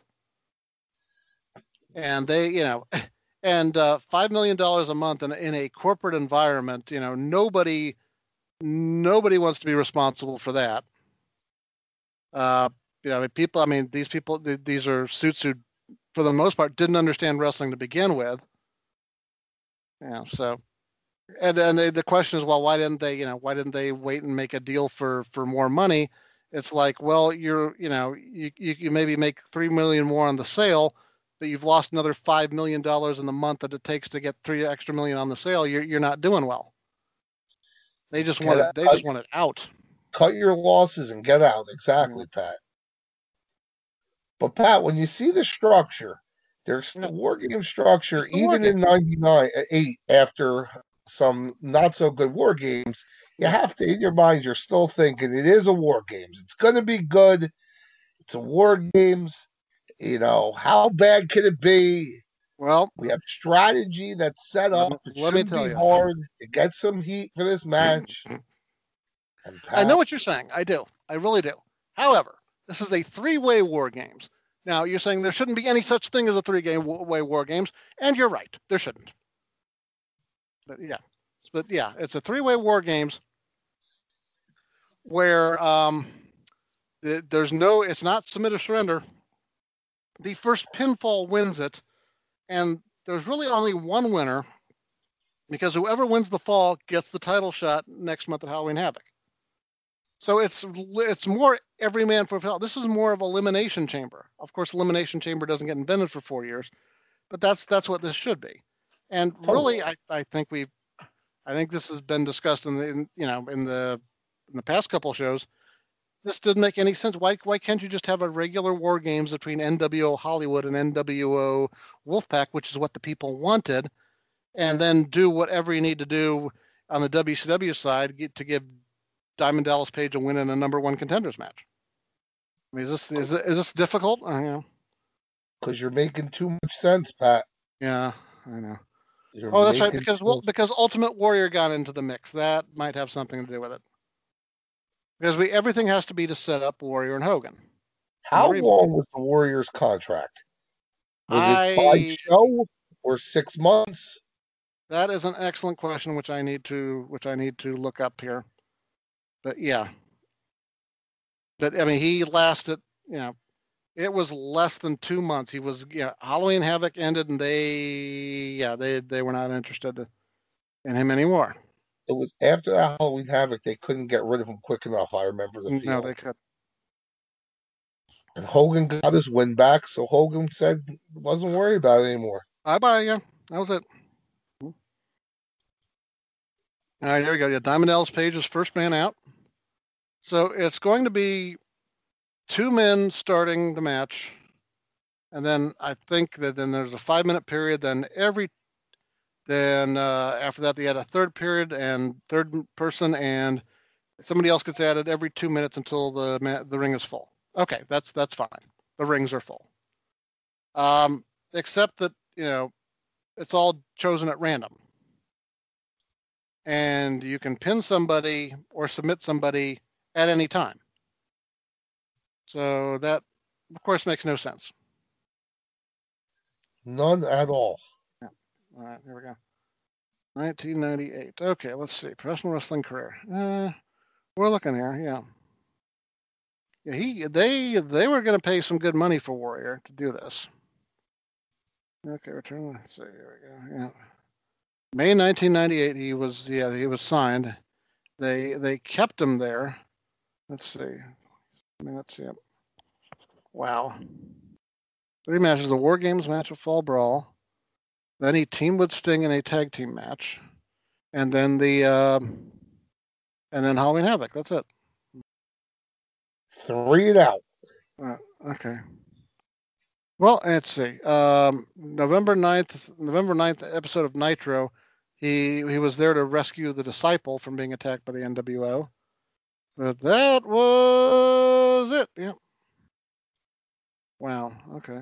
And they, you know, and uh, five million dollars a month in, in a corporate environment, you know, nobody, nobody wants to be responsible for that. Uh, you know, I mean, people. I mean, these people. th- These are suits who, for the most part, didn't understand wrestling to begin with. Yeah. So, and and they, the question is, well, why didn't they? You know, why didn't they wait and make a deal for for more money? It's like, well, you're, you know, you you, you maybe make three million more on the sale, but you've lost another five million dollars in the month that it takes to get three extra million on the sale. You're you're not doing well. They just want it. They just want it out. Cut your losses and get out. Exactly, Pat. But Pat, when you see the structure, there's the Yeah. war game structure, It's the war even in ninety-nine, uh, eight, after some not so good war games, you have to, in your mind, you're still thinking it is a war games. It's going to be good. It's a war games. You know, how bad can it be? Well, We have strategy that's set Let up. me- It let me should tell be you. hard to get some heat for this match. And I know Pat, what you're saying. I do. I really do. However, this is a three-way war games. Now, you're saying there shouldn't be any such thing as a three-way war games, and you're right. There shouldn't. But yeah, but yeah, it's a three-way war games where um, th- there's no. It's not submit or surrender. The first pinfall wins it, and there's really only one winner because whoever wins the fall gets the title shot next month at Halloween Havoc. So it's it's more every man for himself. This is more of elimination chamber. Of course, elimination chamber doesn't get invented for four years, but that's that's what this should be. And really, I, I think we've I think this has been discussed in the in, you know in the in the past couple shows. This didn't make any sense. Why why can't you just have a regular war games between N W O Hollywood and N W O Wolfpack, which is what the people wanted, and then do whatever you need to do on the W C W side get, to give Diamond Dallas Page a win in a number one contenders match? I mean, is this is, is this difficult? I don't know. Because you're making too much sense, Pat. Yeah, I know. You're Oh, that's right. making Because too well, much- because Ultimate Warrior got into the mix. That might have something to do with it. Because we everything has to be to set up Warrior and Hogan. How Very- long was the Warriors' contract? Was it by I show or six months? that is an excellent question, which I need to which I need to look up here. But yeah, but I mean, he lasted. You know, it was less than two months. He was. Yeah, Halloween Havoc ended, and they yeah they they were not interested in him anymore. It was after that Halloween Havoc. They couldn't get rid of him quick enough. I remember the No, feeling. they could. And Hogan got his win back, so Hogan said wasn't worried about it anymore. Bye bye. Yeah, that was it. All right, here we go. Yeah, Diamond Dallas Page is first man out. So it's going to be two men starting the match, and then I think that then there's a five minute period. Then every then uh, after that they had a third period and third person, and somebody else gets added every two minutes until the ma- the ring is full. Okay, that's that's fine. The rings are full. Um, except that you know it's all chosen at random. And you can pin somebody or submit somebody at any time. So that, of course, makes no sense. None at all. All right, here we go. nineteen ninety-eight. Okay, let's see. Professional wrestling career. Uh, we're looking here. Yeah. Yeah, he they they were going to pay some good money for Warrior to do this. Okay, return. Let's see. Here we go. Yeah. May nineteen ninety-eight, he was yeah he was signed. They they kept him there. Let's see. I mean, let's see. Wow. Three matches: the War Games match of Fall Brawl. Then he teamed with Sting in a tag team match, and then the um, and then Halloween Havoc. That's it. Three and out. Uh, okay. Well, let's see. Um, November ninth, November ninth episode of Nitro. He he was there to rescue the Disciple from being attacked by the N W O. But that was it. Yep. Wow. Okay.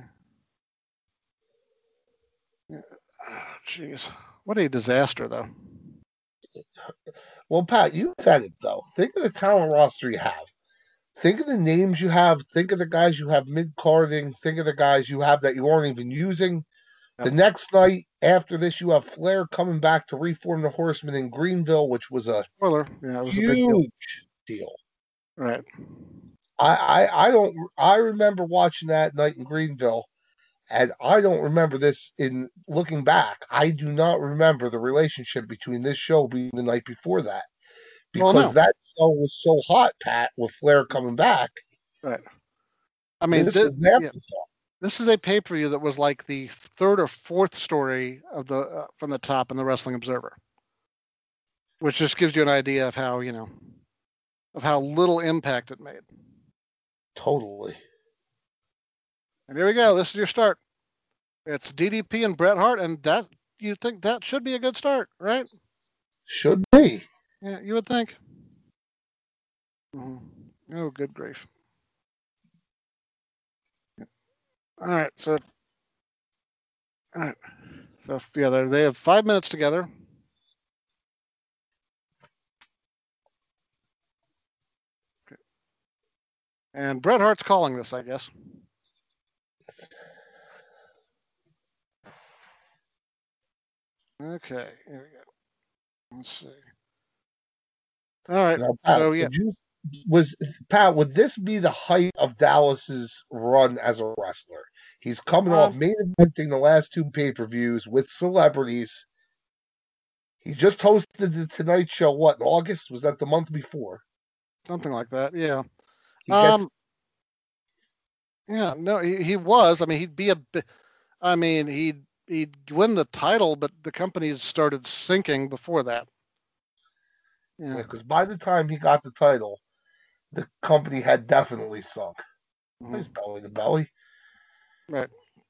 Yeah. Jeez. What a disaster, though. Well, Pat, you said it though. Think of the talent roster you have. Think of the names you have. Think of the guys you have mid-carding. Think of the guys you have that you aren't even using. The Yep. next night after this, you have Flair coming back to reform the Horsemen in Greenville, which was a Spoiler. Yeah, it was a big deal. huge deal. Right. I, I, I don't. I remember watching that night in Greenville, and I don't remember this. In looking back, I do not remember the relationship between this show being the night before that, Well, because no. that show was so hot, Pat, with Flair coming back. Right. I mean, this thi- was an yeah, afterthought. this is a pay-per-view that was like the third or fourth story of the uh, from the top in the Wrestling Observer, which just gives you an idea of how you know of how little impact it made. Totally. And here we go. This is your start. It's D D P and Bret Hart, and that you think that should be a good start, right? Should be. Yeah, you would think. Mhm. Oh, good grief. All right, so, all right, so yeah, they they have five minutes together. Okay. And Bret Hart's calling this, I guess. Okay, here we go. Let's see. All right, Now, Pat, so yeah, would you, was Pat? Would this be the height of Dallas's run as a wrestler? He's coming off Um, main eventing the last two pay per views with celebrities. He just hosted the Tonight Show. What in August? Was that the month before? something like that. Yeah. He gets Um. Yeah. No, he, he was. I mean, he'd be a. bi- I mean, he'd he'd win the title, but the company started sinking before that. Yeah. Because by the time he got the title, the company had definitely sunk. Mhm. He's belly to belly. Right.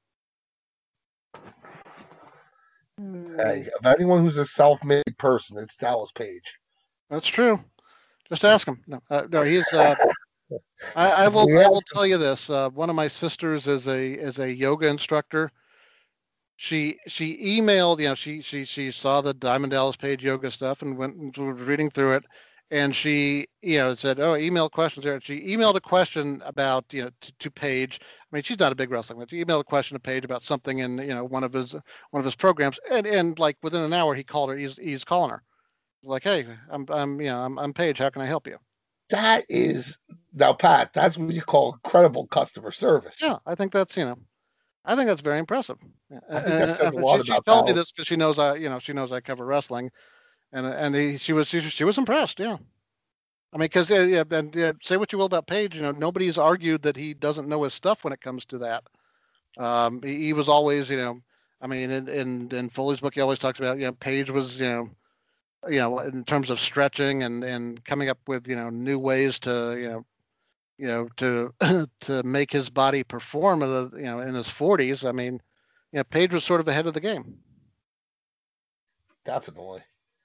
Hey, of anyone who's a self-made person, it's Dallas Page. That's true. Just ask him. No, uh, no, he's. Uh, I, I will. I will tell you this. Uh, one of my sisters is a is a yoga instructor. She she emailed. You know, she she she saw the Diamond Dallas Page yoga stuff and went and was reading through it, and she you know said, "Oh, email questions there." She emailed a question about you know to, to Page. I mean, she's not a big wrestling fan. She emailed a question to Page about something in you know one of his one of his programs, and and like within an hour he called her. He's he's calling her. Like, hey, I'm I'm you know I'm I'm Paige. How can I help you? That is now, Pat. That's what you call incredible customer service. Yeah, I think that's you know I think that's very impressive. I think that says a And lot she, she about told me Dallas. this because she knows I you know she knows I cover wrestling, and and he, she was she, she was impressed. Yeah, I mean because uh, yeah, and yeah, say what you will about Paige, you know nobody's argued that he doesn't know his stuff when it comes to that. Um, he, he was always you know I mean in, in in Foley's book he always talks about you know Paige was you know you know in terms of stretching and and coming up with you know new ways to you know you know to to make his body perform at a, you know in his forties. I mean, you know, Page was sort of ahead of the game. Definitely.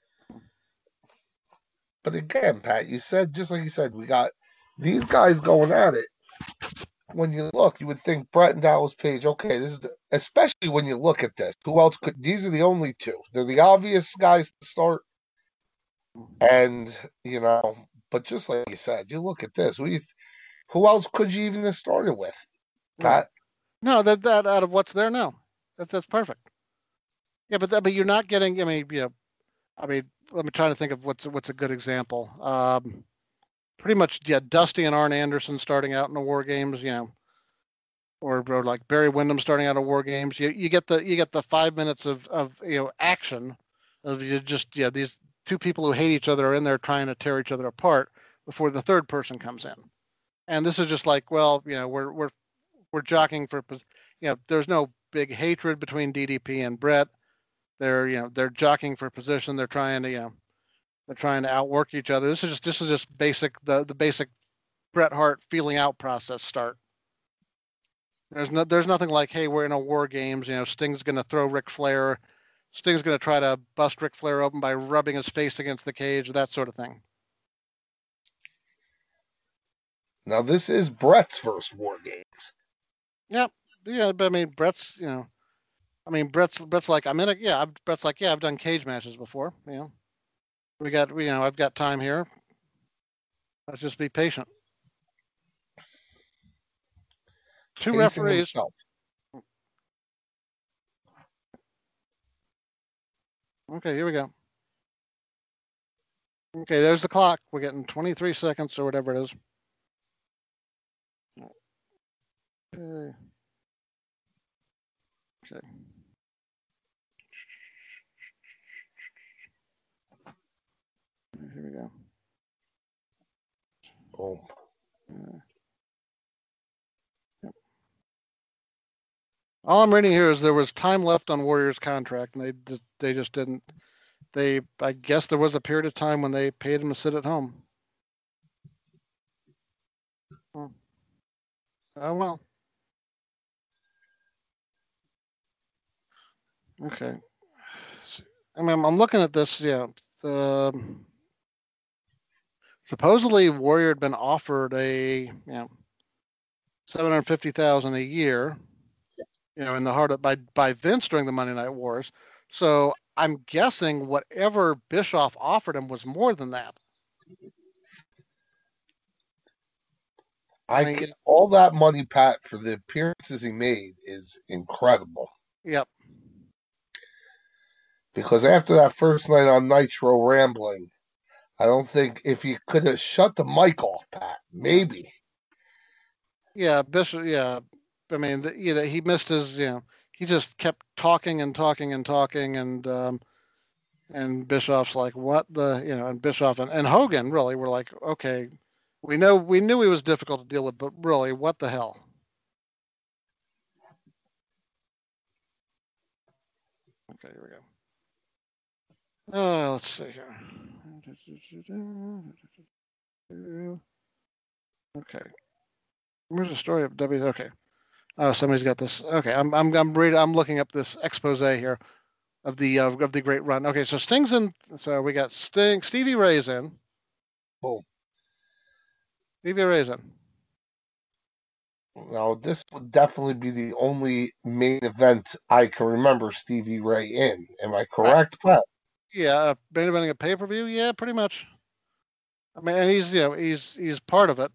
But again, Pat, you said just like you said, we got these guys going at it. When you look, you would think Brett and Dallas Page. Okay, this is the, especially when you look at this. Who else could? These are the only two. They're the obvious guys to start. And you know, but just like you said, you look at this. We, who else could you even have started with, No, Pat? no, that that out of what's there now, that's that's perfect. Yeah, but that, but you're not getting. I mean, you know, I mean, let me try to think of what's what's a good example. Um, pretty much, yeah, Dusty and Arn Anderson starting out in the War Games, you know, or, or like Barry Windham starting out of War Games. You you get the you get the five minutes of of you know action of you just yeah these two people who hate each other are in there trying to tear each other apart before the third person comes in. And this is just like, well, you know, we're we're we're jockeying for, you know, there's no big hatred between D D P and Brett. They're you know they're jockeying for position. They're trying to you know they're trying to outwork each other. This is just this is just basic the the basic Bret Hart feeling out process start. There's no there's nothing like, hey, we're in a War Games. You know, Sting's going to throw Ric Flair. Sting's going to try to bust Ric Flair open by rubbing his face against the cage, that sort of thing. Now this is Brett's first War Games. Yep. Yeah, but I mean, Brett's you know I mean, Brett's Brett's like I'm in a yeah. Brett's like yeah. I've done cage matches before. You know, we got you know I've got time here. Let's just be patient. Two Pacing referees. himself. Okay, here we go. Okay, there's the clock. We're getting twenty-three seconds or whatever it is. Okay. Okay. Here we go. Boom. Uh, yep. All I'm reading here is there was time left on Warriors' contract, and they just, they just didn't. They I guess there was a period of time when they paid him to sit at home. Hmm. Oh well. Okay. I mean, I'm looking at this. Yeah. Um, supposedly, Warrior had been offered a you know seven hundred fifty thousand a year. You know, in the heart of by by Vince during the Monday Night Wars. So I'm guessing whatever Bischoff offered him was more than that. I I mean, can, all that money, Pat, for the appearances he made is incredible. yep. Because after that first night on Nitro rambling, I don't think if he could have shut the mic off, Pat, maybe. Yeah, Bishop. Yeah, I mean, the, you know, he missed his. You know, he just kept talking and talking and talking, and um, and Bischoff's like, what the, you know, and Bischoff and, and Hogan really were like, okay, we know we knew he was difficult to deal with, but really, what the hell? Okay, here we go. Uh, let's see here. Okay. Where's the story of W? Okay. Oh, somebody's got this. Okay, I'm I'm I'm reading. I'm looking up this expose here of the uh, of the great run. Okay, so Sting's in. So we got Sting, Stevie Ray's in. Boom. Stevie Ray's in. Now, this would definitely be the only main event I can remember Stevie Ray in. Am I correct, Pat? Yeah, uh, main eventing a pay per view. Yeah, pretty much. I mean, and he's you know he's he's part of it.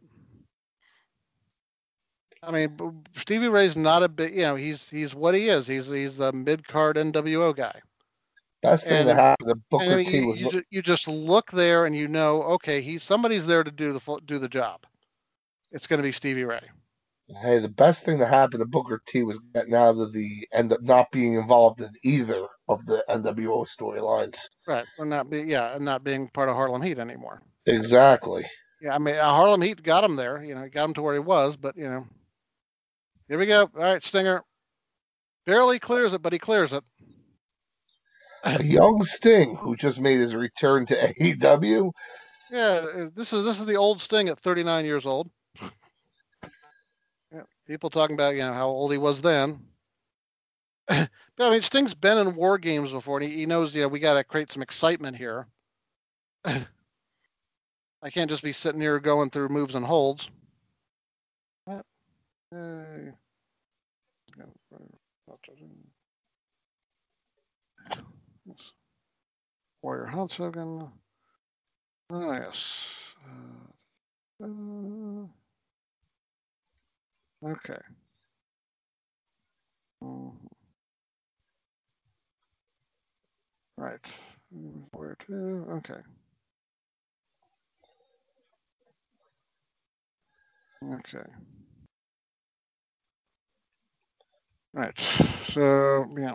I mean, Stevie Ray's not a big, you know, he's he's what he is. He's he's the mid card N W O guy. Best thing And, that happened to and Booker I mean, T you, was you, ju- you just look there and you know, okay, he's somebody's there to do the fu- do the job. It's going to be Stevie Ray. hey, the best thing that happened to Booker T was getting out of the end up not being involved in either of the N W O storylines. Right, or not be yeah, and not being part of Harlem Heat anymore. Exactly. Yeah, I mean, uh, Harlem Heat got him there. You know, got him to where he was, but you know, here we go. All right, Stinger barely clears it, but he clears it. A young Sting who just made his return to A E W. Yeah, uh, this is this is the old Sting at thirty-nine years old. Yeah, people talking about you know how old he was then. But I mean, Sting's been in war games before, and he, he knows you know we got to create some excitement here. I can't just be sitting here going through moves and holds. Uh, Warrior Hans Hogan. Oh, yes. Uh, uh, okay. Mhm. Right. Where to? Okay. Okay. Right. So, yeah.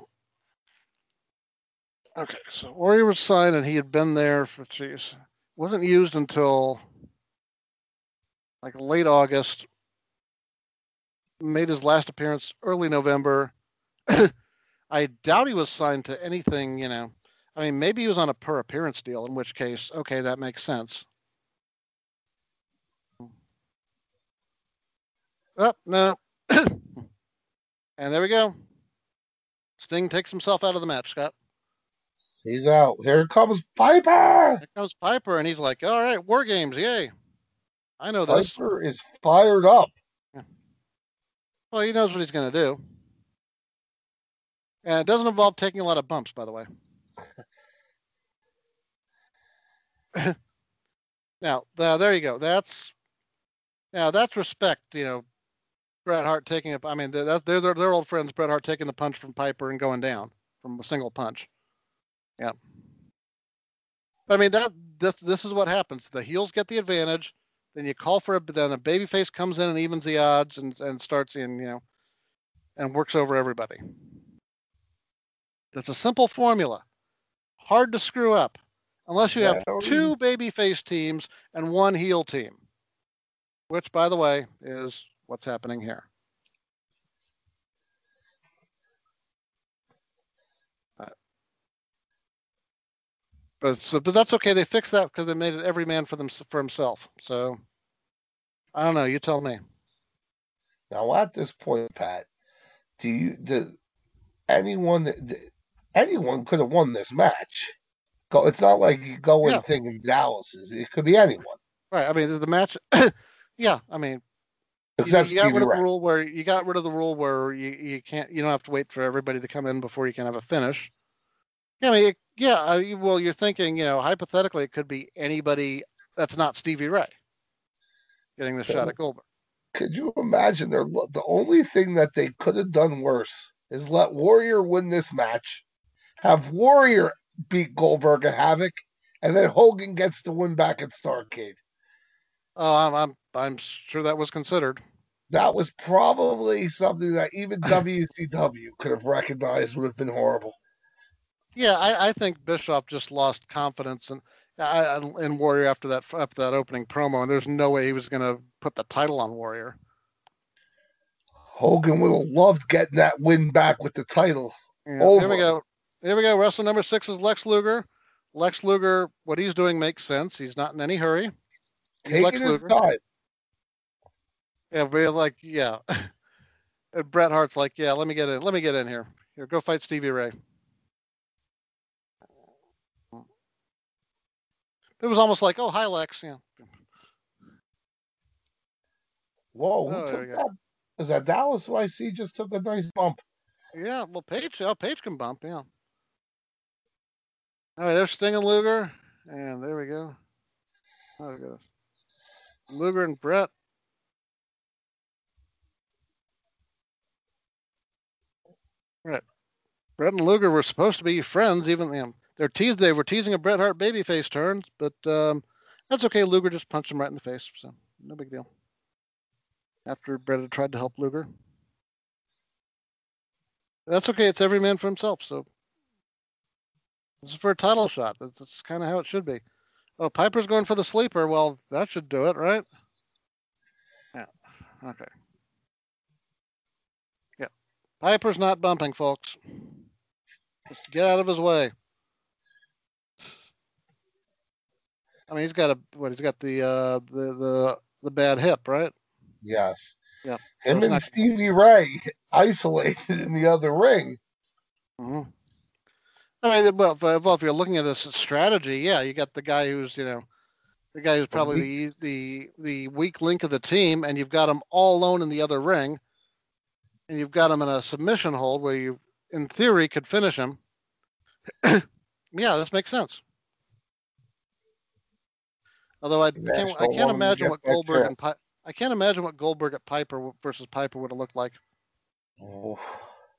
Okay. So Warrior was signed and he had been there for, geez, wasn't used until like late August. Made his last appearance early November. I doubt he was signed to anything, you know. I mean, maybe he was on a per appearance deal, in which case, okay, that makes sense. Oh, no. And there we go. Sting takes himself out of the match, Scott. He's out. Here comes Piper. Here comes Piper, and he's like, all right, War Games, yay. I know this. Piper is fired up. Yeah. Well, he knows what he's going to do. And it doesn't involve taking a lot of bumps, by the way. Now, uh, there you go. That's now that's respect. You know, Bret Hart taking it. I mean, they're, they're they're old friends. Bret Hart taking the punch from Piper and going down from a single punch. Yeah. But I mean, that this this is what happens. The heels get the advantage. Then you call for a then a babyface comes in and evens the odds and and starts in you know, and works over everybody. That's a simple formula. Hard to screw up. Unless you have two babyface teams and one heel team, which, by the way, is what's happening here. Uh, but, so, but that's okay. They fixed that because they made it every man for them for himself. So I don't know. You tell me. Now, at this point, Pat, do you do anyone anyone could have won this match? Go. It's not like you go in Yeah. thinking Dallas is. It could be anyone. Right. I mean, the, the match. Yeah. I mean, Except you, you got Stevie rid of Ray. the rule where you got rid of the rule where you, you can't you don't have to wait for everybody to come in before you can have a finish. Yeah, I mean, it, yeah. Uh, you- well, you're thinking, you know, hypothetically, it could be anybody that's not Stevie Ray getting the shot at Goldberg. Could you imagine? They're, the only thing that they could have done worse is let Warrior win this match, have Warrior beat Goldberg at Havoc, and then Hogan gets the win back at Starrcade. Oh, I'm I'm I'm sure that was considered. That was probably something that even W C W could have recognized would have been horrible. Yeah, I, I think Bischoff just lost confidence in I, in Warrior after that after that opening promo, and there's no way he was going to put the title on Warrior. Hogan would have loved getting that win back with the title. Yeah, Over. here we go. Here we go. Wrestler number six is Lex Luger. Lex Luger, what he's doing makes sense. He's not in any hurry. He's Taking Lex his Luger. time. Yeah, but like, yeah. And Bret Hart's like, yeah, let me get in. Let me get in here. Here, go fight Stevie Ray. It was almost like, oh, hi, Lex. Yeah. Whoa, who Oh, there we took go. that? Is that Dallas? Who I see just took a nice bump. Yeah, well, Paige, oh, Paige can bump, yeah. All right, there's Sting and Luger, and there we go. There we go. Luger and Bret. Right. Bret and Luger were supposed to be friends, even you know, they're teased. They were teasing a Bret Hart babyface turn, but um, that's okay. Luger just punched him right in the face, so no big deal. After Bret had tried to help Luger, that's okay. It's every man for himself. So this is for a title shot. That's, that's kind of how it should be. Oh, Piper's going for the sleeper. Well, that should do it, right? Yeah. Okay. Yeah. Piper's not bumping, folks. Just get out of his way. I mean, he's got a what? He's got the uh, the the the bad hip, right? Yes. Yeah. Him So it's and not- Stevie Ray isolated in the other ring. Mhm. I mean, well, if, well, if you're looking at this strategy, yeah, you got the guy who's you know, the guy who's probably the the the weak link of the team, and you've got him all alone in the other ring, and you've got him in a submission hold where you, in theory, could finish him. Yeah, this makes sense. Although I Nash can't, I don't can't want him to imagine get what that Goldberg and chance. Pi- I can't imagine what Goldberg at Piper versus Piper would have looked like. Oh. All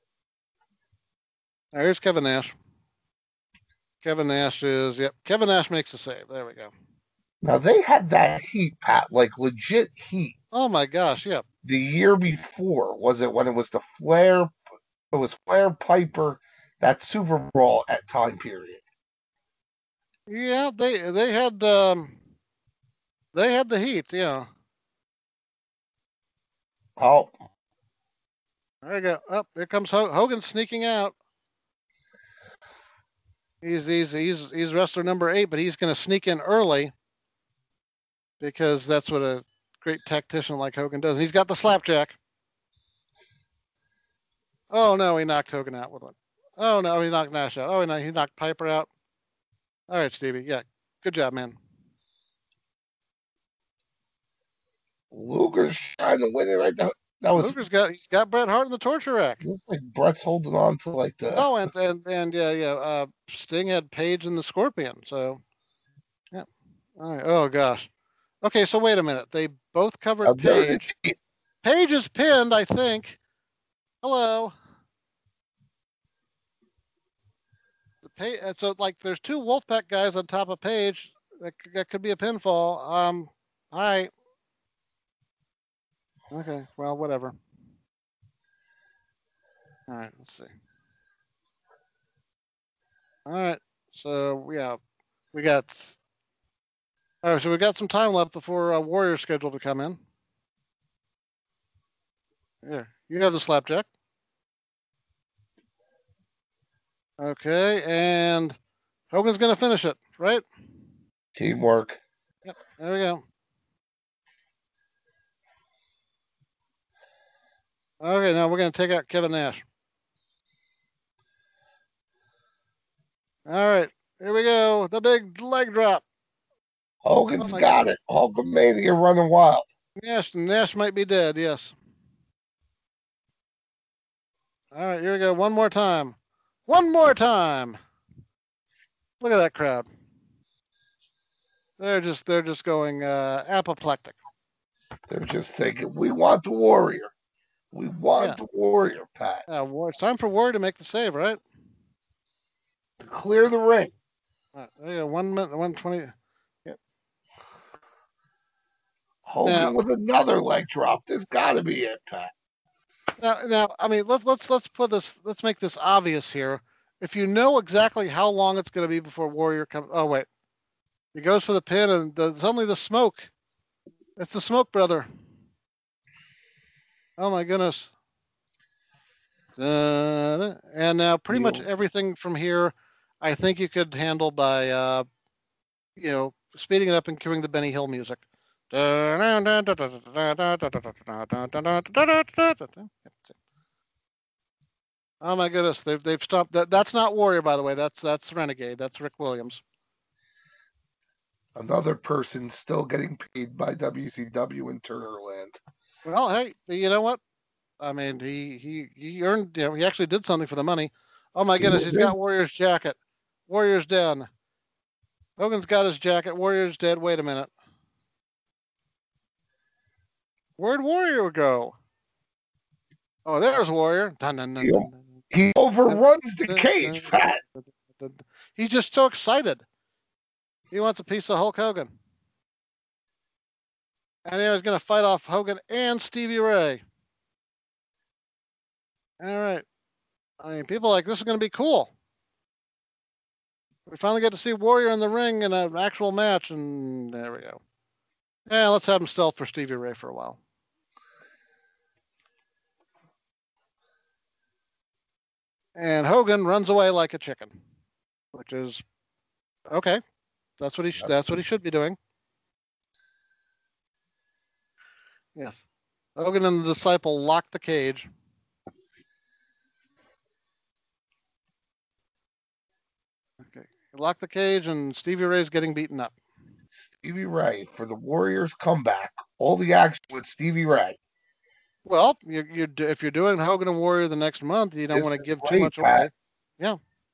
right, here's Kevin Nash. Kevin Nash is yep. Kevin Nash makes a save. There we go. Now they had that heat, Pat, like legit heat. Oh my gosh, yeah. The year before, was it when it was the Flair? It was Flair Piper, that Super Brawl at time period. Yeah, they they had um, they had the heat. Yeah. Oh, There you go. Up, here comes Ho- Hogan sneaking out. He's he's he's he's wrestler number eight, but he's going to sneak in early because that's what a great tactician like Hogan does. And he's got the slapjack. Oh no, he knocked Hogan out with one. Oh no, he knocked Nash out. Oh no, he knocked Piper out. All right, Stevie. Yeah, good job, man. Luger's trying to win it right now. That was Luger's got he's got Bret Hart in the torture rack. looks like Bret's holding on to like the. Oh, and and and yeah, yeah. Uh, Sting had Paige and the Scorpion. So, yeah. All right. Oh gosh. Okay, so wait a minute. They both covered Uh, they're the Paige. team. Paige is pinned, I think. Hello. The page, so like, there's two Wolfpack guys on top of Paige. That, c- that could be a pinfall. Um, hi. Okay, well, whatever. All right, let's see. All right, so yeah, we got. All right, so we got some time left before uh, Warrior's scheduled to come in. Here, you have the slapjack. Okay, and Hogan's gonna finish it, right? Teamwork. Yep, there we go. Okay, now we're gonna take out Kevin Nash. All right, here we go. The big leg drop. Hogan's Oh my got it. Hulkamania running wild. Nash, Nash might be dead. Yes. All right, here we go. One more time. One more time. Look at that crowd. They're just they're just going uh, apoplectic. They're just thinking, we want the Warrior. We want Yeah. the Warrior, Pat. Uh, War, it's time for Warrior to make the save, right? To clear the ring. All right, there you go. One minute, one twenty. Hogan Now- with another leg drop. There's got to be it, Pat. Now, now, I mean, let's let's let's put this. Let's make this obvious here. If you know exactly how long it's going to be before Warrior comes, oh wait, he goes for the pin, and the, suddenly the smoke. It's the Smoke Brother. Oh my goodness. Da-da. And now pretty much You- everything from here. I think you could handle by, uh, you know, speeding it up and cueing the Benny Hill music. Oh my goodness, they've they've stopped that. That's not Warrior, by the way. That's that's Renegade. That's Rick Williams. Another person still getting paid by W C W in Turnerland. Well, hey, you know what? I mean, he he he earned. You know, he actually did something for the money. Oh my goodness, he's got Warrior's jacket. Warrior's down. Hogan's got his jacket. Warrior's dead. Wait a minute. Where'd Warrior go? Oh, there's Warrior. Dun, dun, dun, He, dun, dun. he overruns the cage, Pat. He's just so excited. He wants a piece of Hulk Hogan. And he was going to fight off Hogan and Stevie Ray. All right. I mean, people are like, this is going to be cool. We finally get to see Warrior in the ring in an actual match, and there we go. Yeah, let's have him stealth for Stevie Ray for a while. And Hogan runs away like a chicken, which is okay. That's what he sh- that's what he should be doing. Yes. Hogan and the Disciple lock the cage. Okay. Lock the cage, and Stevie Ray's getting beaten up. Stevie Ray for the Warriors comeback. All the action with Stevie Ray. Well, you you if you're doing Hogan and Warrior the next month, you don't This want to is give too great, much Pat. away. Yeah.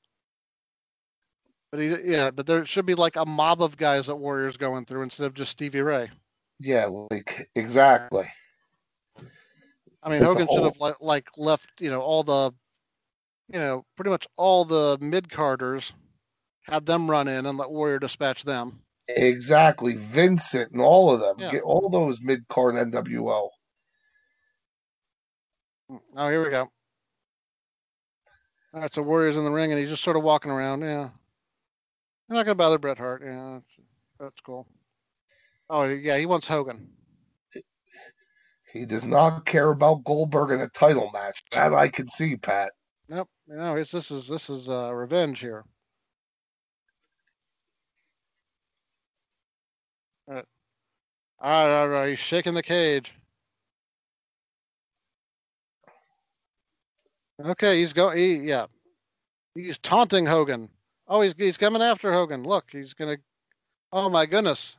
But he, yeah, but there should be like a mob of guys that Warrior's going through instead of just Stevie Ray. Yeah, like exactly. I mean, With the Hogan should whole- have like, like left, you know, all the, you know, pretty much all the mid carders, had them run in and let Warrior dispatch them. Exactly. Vincent and all of them. Yeah. Get all those mid card N W O. Oh, here we go. All right, so Warrior's in the ring and he's just sort of walking around. Yeah. You're not gonna bother Bret Hart. Yeah, that's, that's cool. Oh yeah, he wants Hogan. He does not care about Goldberg in a title match. That I can see, Pat. Nope. You know, it's, this is this is uh, revenge here. All right. All right, all right. He's shaking the cage. Okay, he's going. He, yeah, he's taunting Hogan. Oh, he's he's coming after Hogan. Look, he's gonna. Oh my goodness.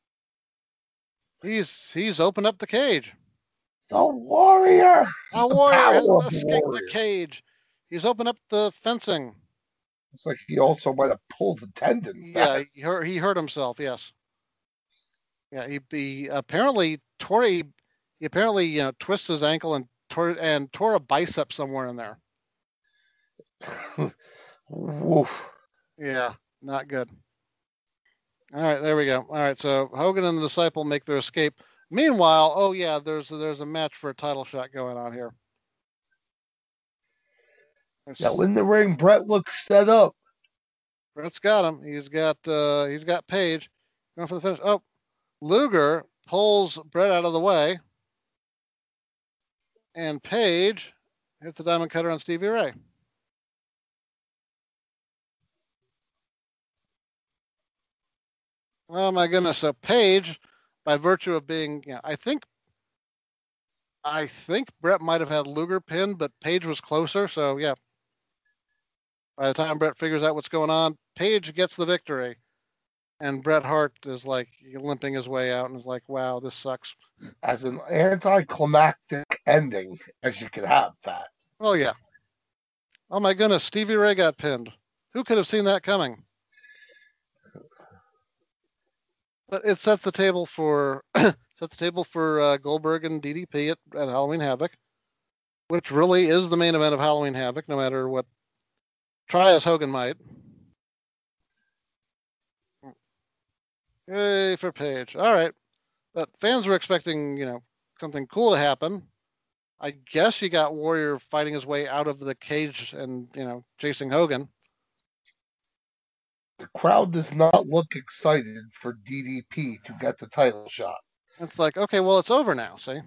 He's he's opened up the cage. The Warrior. A warrior power has of the escaped Warrior. the cage. He's opened up the fencing. It's like he also might have pulled a tendon. Yeah, he hurt, he hurt himself. Yes. Yeah, he, he apparently tore. He, he apparently you know twisted his ankle and tore and tore a bicep somewhere in there. Woof. Yeah, not good. All right, there we go. All right, so Hogan and the Disciple make their escape. Meanwhile, oh yeah, there's there's a match for a title shot going on here. There's- Now in the ring, Brett looks set up. Brett's got him. He's got uh, he's got Page going for the finish. Oh, Luger pulls Brett out of the way, and Page hits a diamond cutter on Stevie Ray. Oh my goodness! So Page, by virtue of being, you know, I think, I think Brett might have had Luger pinned, but Page was closer. So yeah. By the time Brett figures out what's going on, Page gets the victory, and Bret Hart is like limping his way out and is like, "Wow, this sucks." As an anticlimactic ending as you could have, Pat. Oh yeah. Oh my goodness, Stevie Ray got pinned. Who could have seen that coming? But it sets the table for sets the table for uh, Goldberg and D D P at, at Halloween Havoc, which really is the main event of Halloween Havoc, no matter what. Try as Hogan might. Yay for Page. All right. But fans were expecting, you know, something cool to happen. I guess you got Warrior fighting his way out of the cage and, you know, chasing Hogan. The crowd does not look excited for D D P to get the title shot. It's like, okay, well, it's over now, see?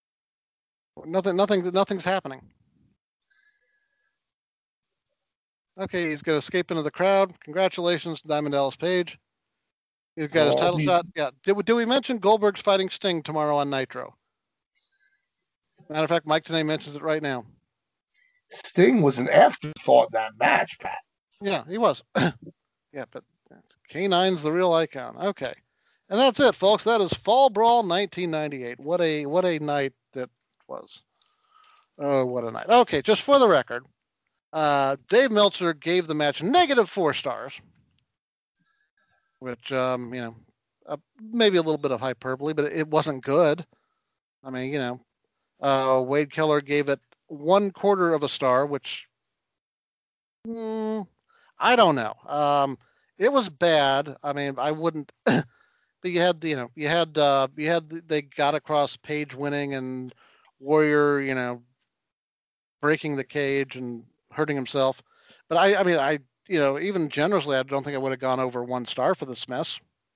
Nothing, nothing, nothing's happening. Okay, he's going to escape into the crowd. Congratulations, Diamond Dallas Page. He's got his Oh, title he- shot. Yeah. Did, did we mention Goldberg's fighting Sting tomorrow on Nitro? Matter of fact, Mike Tenay mentions it right now. Sting was an afterthought in that match, Pat. Yeah, he was. Yeah, but K nine's the real icon. Okay. And that's it, folks. That is Fall Brawl nineteen ninety-eight. What a what a night that was. Oh, what a night. Okay, just for the record, uh, Dave Meltzer gave the match negative four stars, which, um, you know, uh, maybe a little bit of hyperbole, but it wasn't good. I mean, you know, uh, Wade Keller gave it one quarter of a star, which, mm, I don't know. Um, it was bad. I mean, I wouldn't. But you had, you know, you had, uh, you had, they got across Page winning and Warrior, you know, breaking the cage and hurting himself. But I, I mean, I, you know, even generously, I don't think I would have gone over one star for this mess.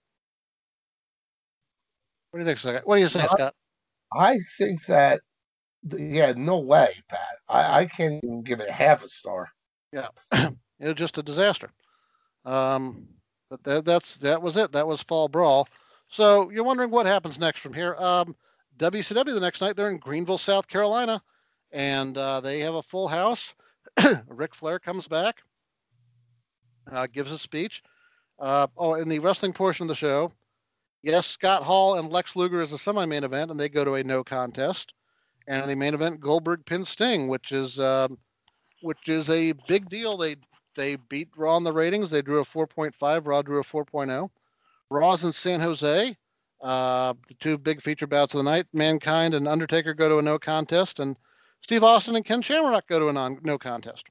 What do you think, Scott? What do you say, Scott? I think that, yeah, no way, Pat. I, I can't even give it half a star. Yeah, it was just a disaster. Um, but that, that's that was it. That was Fall Brawl. So you're wondering what happens next from here. Um, W C W the next night, they're in Greenville, South Carolina, and uh, they have a full house. Ric Flair comes back, uh, gives a speech. Uh, oh, in the wrestling portion of the show, yes, Scott Hall and Lex Luger is a semi-main event, and they go to a no contest. And in the main event, Goldberg pins Sting, which is um, which is a big deal. They they beat Raw in the ratings. They drew a four point five. Raw drew a four point oh. Raw's in San Jose. Uh, the two big feature bouts of the night, Mankind and Undertaker go to a no contest, and Steve Austin and Ken Shamrock go to a non, no contest.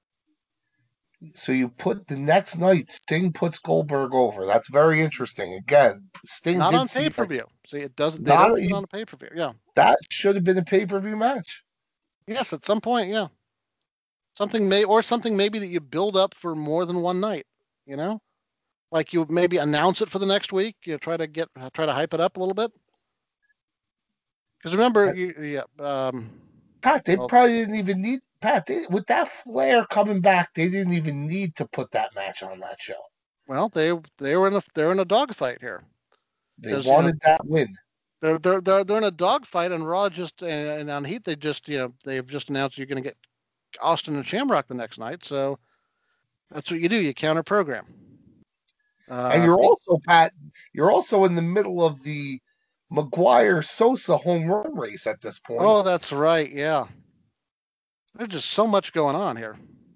So you put the next night, Sting puts Goldberg over. That's very interesting. Again, Sting Not did on see- pay per view. See, it doesn't. They Not- don't put it on a pay per view. Yeah. That should have been a pay per view match. Yes, at some point. Yeah. Something may or something maybe that you build up for more than one night. You know, like you maybe announce it for the next week. You know, try to get try to hype it up a little bit. Because remember, you, yeah. Um, Pat, they Well- probably didn't even need Pat. They, with that Flair coming back, they didn't even need to put that match on that show. well, they they were in a they're in a dogfight here. They Because, you wanted that win. They're they're they're they're in a dogfight, and Raw just and, and on Heat they just you know they've just announced you're going to get Austin and Shamrock the next night. So that's what you do. You counter program. Uh, And you're also, Pat, you're also in the middle of the McGuire Sosa home run race at this point. oh, that's right. Yeah. There's just so much going on here.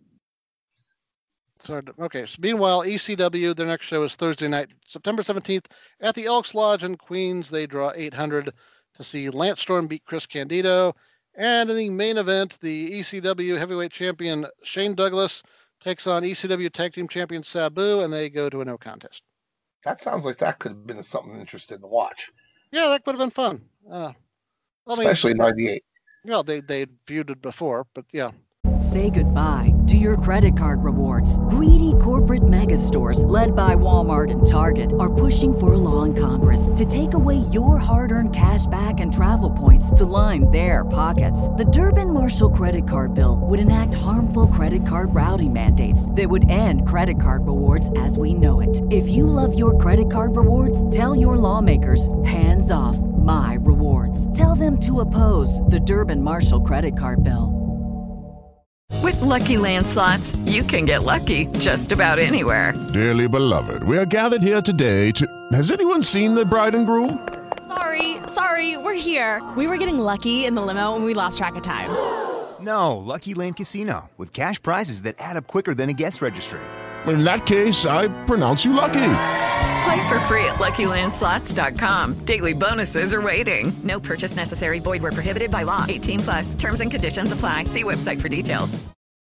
So okay. So meanwhile, E C W their next show is Thursday night, September seventeenth, at the Elks Lodge in Queens. They draw eight hundred to see Lance Storm beat Chris Candido. And in the main event, the E C W heavyweight champion Shane Douglas takes on E C W tag team champion Sabu, and they go to a no contest. That sounds like that could have been something interesting to watch, Yeah, that would have been fun. Uh, I mean, especially ninety-eight. well, they they feuded before, but yeah. Say goodbye to your credit card rewards. Greedy corporate mega stores, led by Walmart and Target, are pushing for a law in Congress to take away your hard-earned cash back and travel points to line their pockets. The Durbin-Marshall credit card bill would enact harmful credit card routing mandates that would end credit card rewards as we know it. If you love your credit card rewards, tell your lawmakers, hands off my rewards. Tell them to oppose the Durbin-Marshall credit card bill. With Lucky Land Slots, you can get lucky just about anywhere. Dearly beloved, we are gathered here today to... Has anyone seen the bride and groom? Sorry, sorry, we're here. We were getting lucky in the limo and we lost track of time. No, Lucky Land Casino, with cash prizes that add up quicker than a guest registry. In that case, I pronounce you lucky. Play for free at Lucky Land Slots dot com. Daily bonuses are waiting. No purchase necessary. Void where prohibited by law. eighteen plus. Terms and conditions apply. See website for details.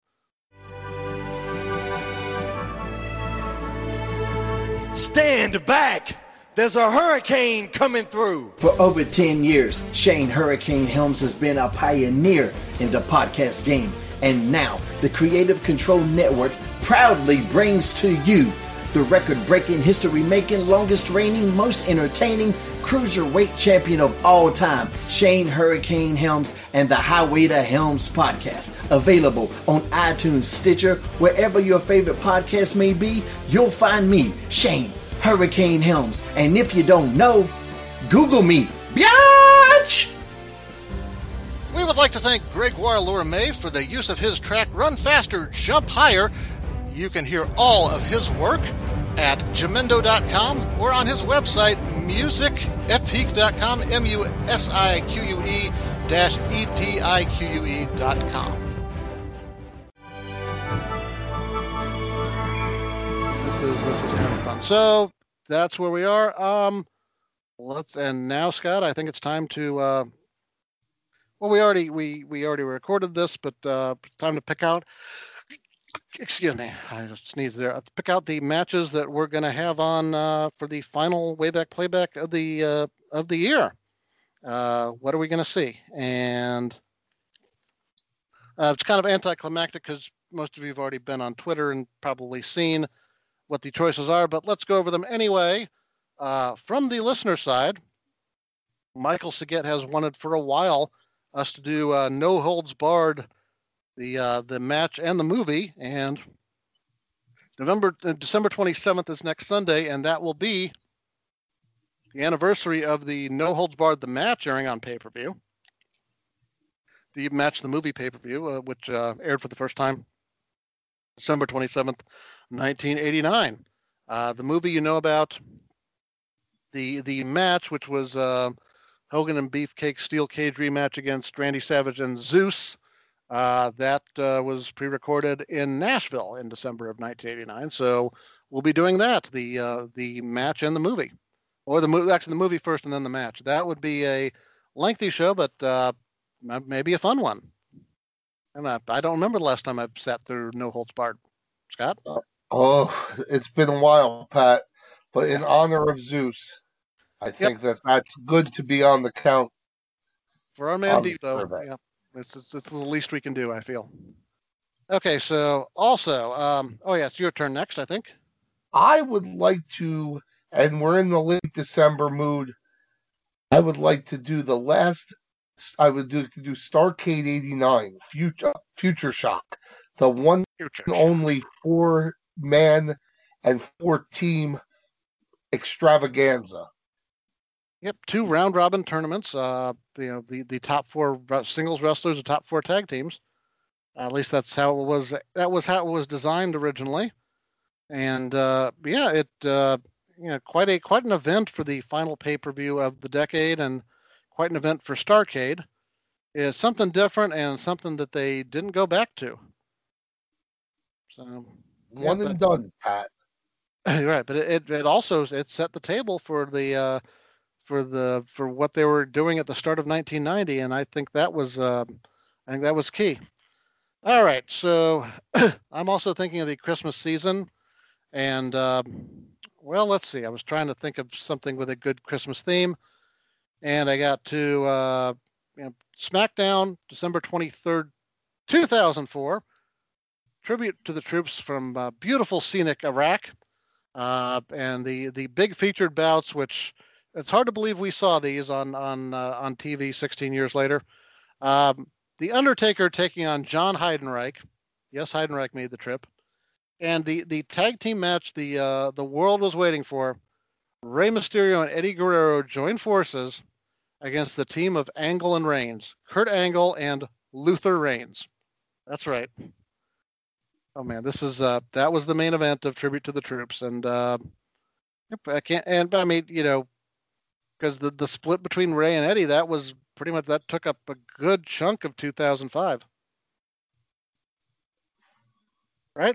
Stand back! There's a hurricane coming through! For over ten years, Shane Hurricane Helms has been a pioneer in the podcast game. And now, the Creative Control Network proudly brings to you the record-breaking, history-making, longest-reigning, most entertaining cruiserweight champion of all time, Shane Hurricane Helms, and the Highway to Helms podcast. Available on iTunes, Stitcher, wherever your favorite podcast may be, you'll find me, Shane Hurricane Helms. And if you don't know, Google me, biatch! We would like to thank Gregoire Lourmet for the use of his track Run Faster, Jump Higher. You can hear all of his work at jamendo dot com or on his website, music epique dot com, M U S I Q U E dash E P I Q U E dot com. This is, this is kind of fun. So that's where we are. Um, let's, and now, Scott, I think it's time to, uh, well, we already, we, we already recorded this, but uh, it's time to pick out Excuse me, I just sneezed there. Let's pick out the matches that we're going to have on uh, for the final Wayback Playback of the uh, of the year. Uh, what are we going to see? And uh, it's kind of anticlimactic because most of you have already been on Twitter and probably seen what the choices are. But let's go over them anyway. Uh, from the listener side, Michael Saget has wanted for a while us to do uh, No Holds Barred. The uh, the match and the movie, and November uh, December twenty-seventh is next Sunday, and that will be the anniversary of the No Holds Barred the match airing on pay-per-view. The match, the movie pay-per-view, uh, which uh, aired for the first time December twenty-seventh, nineteen eighty-nine. Uh, the movie you know about. The the match, which was uh, Hogan and Beefcake steel cage rematch against Randy Savage and Zeus. Uh, that uh, was pre-recorded in Nashville in December of nineteen eighty-nine. So we'll be doing that, the uh, the match and the movie. Or the movie, actually the movie first and then the match. That would be a lengthy show, but uh, maybe a fun one. And I, I don't remember the last time I've sat through No Holds Barred. Scott? Oh, it's been a while, Pat. But in honor of Zeus, I think yep. that that's good to be on the count. For our man Depot, yeah. It's, it's, it's the least we can do, I feel. Okay, so also, um, oh yeah, it's your turn next, I think. I would like to, and we're in the late December mood, I would like to do the last, I would do to do Starrcade eighty-nine, Future, Future Shock, the one Future only four-man and four-team extravaganza. Yep, two round robin tournaments. Uh, you know, the, the top four singles wrestlers, the top four tag teams. Uh, at least that's how it was. That was how it was designed originally. And uh, yeah, it uh, you know quite a quite an event for the final pay per view of the decade, and quite an event for Starrcade. It's something different and something that they didn't go back to. So one yeah, and but, done, Pat. Right, but it, it it also it set the table for the. Uh, for the for what they were doing at the start of nineteen ninety, and I think that was uh, I think that was key. All right, so I'm also thinking of the Christmas season, and uh, well, let's see. I was trying to think of something with a good Christmas theme, and I got to uh, you know, SmackDown, December twenty-third, two thousand four, tribute to the troops from uh, beautiful scenic Iraq, uh, and the the big featured bouts, which it's hard to believe we saw these on on uh, on T V sixteen years later. Um, the Undertaker taking on John Heidenreich. Yes, Heidenreich made the trip. And the, the tag team match the uh, the world was waiting for. Rey Mysterio and Eddie Guerrero joined forces against the team of Angle and Reigns. Kurt Angle and Luther Reigns. That's right. Oh man, this is uh, that was the main event of Tribute to the Troops, and uh, I can't. And I mean, you know. Because the, the split between Ray and Eddie, that was pretty much, that took up a good chunk of two thousand five. Right?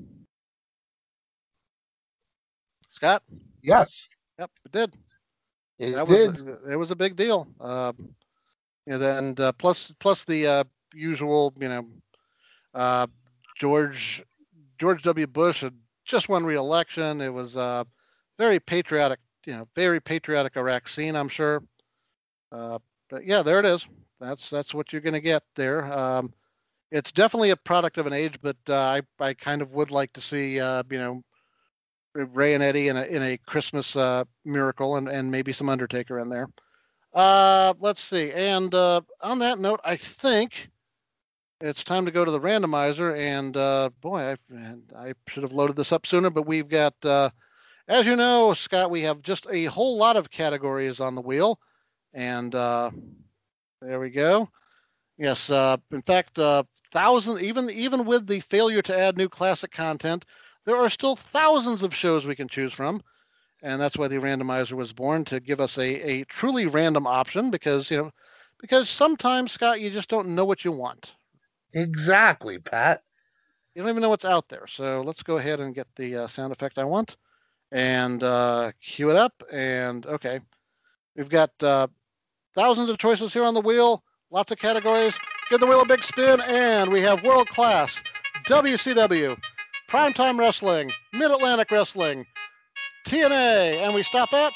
Scott? Yes. Yep, it did. It that did. Was, it was a big deal. Um, and then uh, plus plus the uh, usual, you know, uh, George George W. Bush had just won re-election. It was uh, very patriotic. You know, very patriotic Iraq scene, I'm sure. Uh, but yeah, there it is. That's that's what you're going to get there. Um, it's definitely a product of an age, but uh, I I kind of would like to see uh, you know Ray and Eddie in a in a Christmas uh, miracle, and, and maybe some Undertaker in there. Uh, let's see. And uh, on that note, I think it's time to go to the randomizer. And uh, boy, I, I should have loaded this up sooner, but we've got, uh, as you know, Scott, we have just a whole lot of categories on the wheel. And uh, there we go. Yes, uh, in fact, uh, thousands, even even with the failure to add new classic content, there are still thousands of shows we can choose from. And that's why the randomizer was born, to give us a, a truly random option, because, you know, because sometimes, Scott, you just don't know what you want. Exactly, Pat. You don't even know what's out there. So let's go ahead and get the uh, sound effect I want and uh, cue it up. And okay, we've got uh, thousands of choices here on the wheel, lots of categories. Give the wheel a big spin, and we have world class, W C W, primetime wrestling, Mid-Atlantic wrestling, T N A, and we stop at,